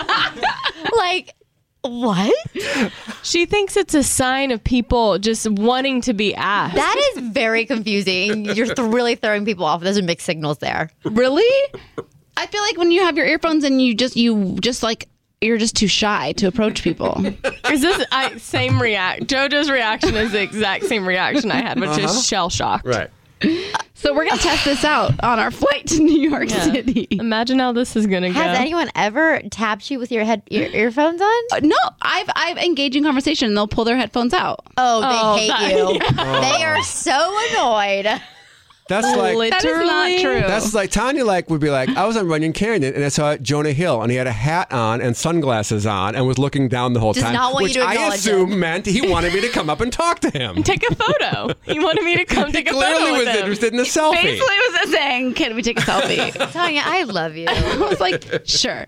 Like, what? She thinks it's a sign of people just wanting to be asked. That is very confusing. You're th- really throwing people off. There's mixed signals there. Really? I feel like when you have your earphones and you just you just like you're just too shy to approach people. Is this I, same react? JoJo's reaction is the exact same reaction I had, which is shell shocked. Right. So we're gonna test this out on our flight to New York City. Imagine how this is gonna Has go. anyone ever tapped you with your head ear, earphones on? Uh, no, I've I've engaged in conversation and they'll pull their headphones out. Oh, they Oh, hate that- you. They are so annoyed. That's like Literally. That is not true. That's like Tanya like would be like, I was on Runyon Canyon and I saw Jonah Hill and he had a hat on and sunglasses on and was looking down the whole Does time. not want which you to I acknowledge assume him. meant he wanted me to come up and talk to him. Take a photo. He wanted me to come take a Clearly photo was with him. interested in a selfie. Basically, was saying, "Can we take a selfie?" Tanya, I love you. I was like, "Sure."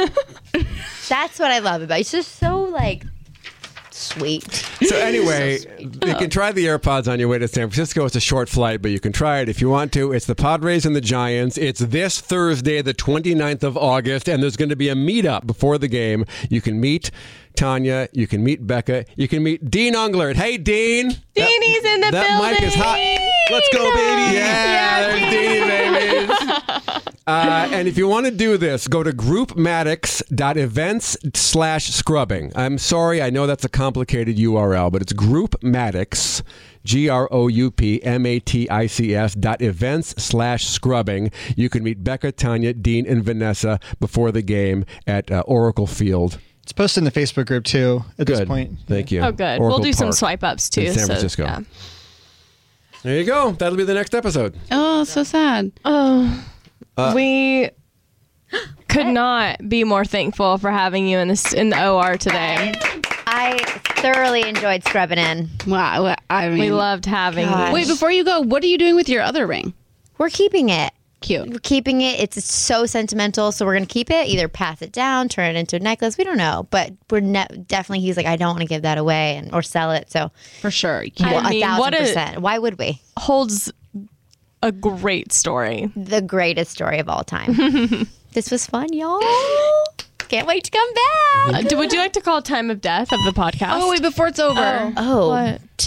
That's what I love about you. It's just so like sweet. So anyway, you can try the AirPods on your way to San Francisco. It's a short flight, but you can try it if you want to. It's the Padres and the Giants. It's this Thursday, the twenty-ninth of August, and there's going to be a meetup before the game. You can meet Tanya. You can meet Becca. You can meet Dean Unglert. Hey, Dean. Deanie's in the that building. mic is hot. Let's go, baby. Yeah, there's Deanie, babies. Uh, and if you want to do this, go to groupmatics.events slash scrubbing. I'm sorry, I know that's a complicated U R L, but it's groupmatics, G R O U P M A T I C S dot events slash scrubbing. You can meet Becca, Tanya, Dean, and Vanessa before the game at uh, Oracle Field. It's posted in the Facebook group too at Good. this point. Thank you. Oh, good. Oracle we'll do some Park swipe ups too. in San so, Francisco. yeah. There you go. That'll be the next episode. Oh, so sad. Oh, Uh, we could not be more thankful for having you in this in the O R today. I thoroughly enjoyed scrubbing in. Wow. I mean, We loved having Gosh. you. Wait, before you go, what are you doing with your other ring? We're keeping it. Cute. We're keeping it. It's so sentimental, so we're gonna keep it. Either pass it down, turn it into a necklace. We don't know, but we're ne- definitely. He's like, I don't want to give that away and or sell it. So For sure. You I can't. well, mean, a thousand what a- percent. Why would we? Holds a great story. The greatest story of all time. This was fun, y'all. Can't wait to come back. Uh, do, would you like to call it time of death of the podcast? Oh, wait, before it's over. Oh, What? t-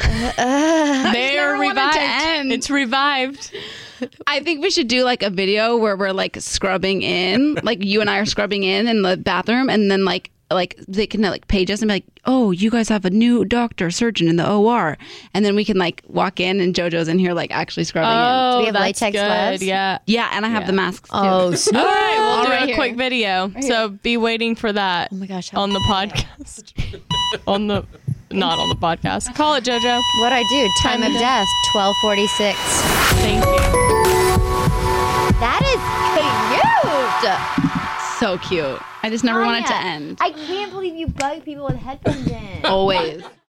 They're never wanted to revived. end. It's revived. I think we should do like a video where we're like scrubbing in, like you and I are scrubbing in in the bathroom, and then like like they can like page us and be like, oh, you guys have a new doctor surgeon in the O R, and then we can like walk in and JoJo's in here like actually scrubbing Oh, Do we have that's latex good. gloves? Yeah. in. Yeah, and I have the masks too. oh, snap. All right, we'll do right a here. quick video. So be waiting for that. Oh my gosh, how on the podcast. on the not on the podcast. Call it, JoJo. What I do? Time of death, twelve forty-six. Thank you. That is cute. So cute. I just never want it to Tanya, end. I can't believe you bug people with headphones in. Always.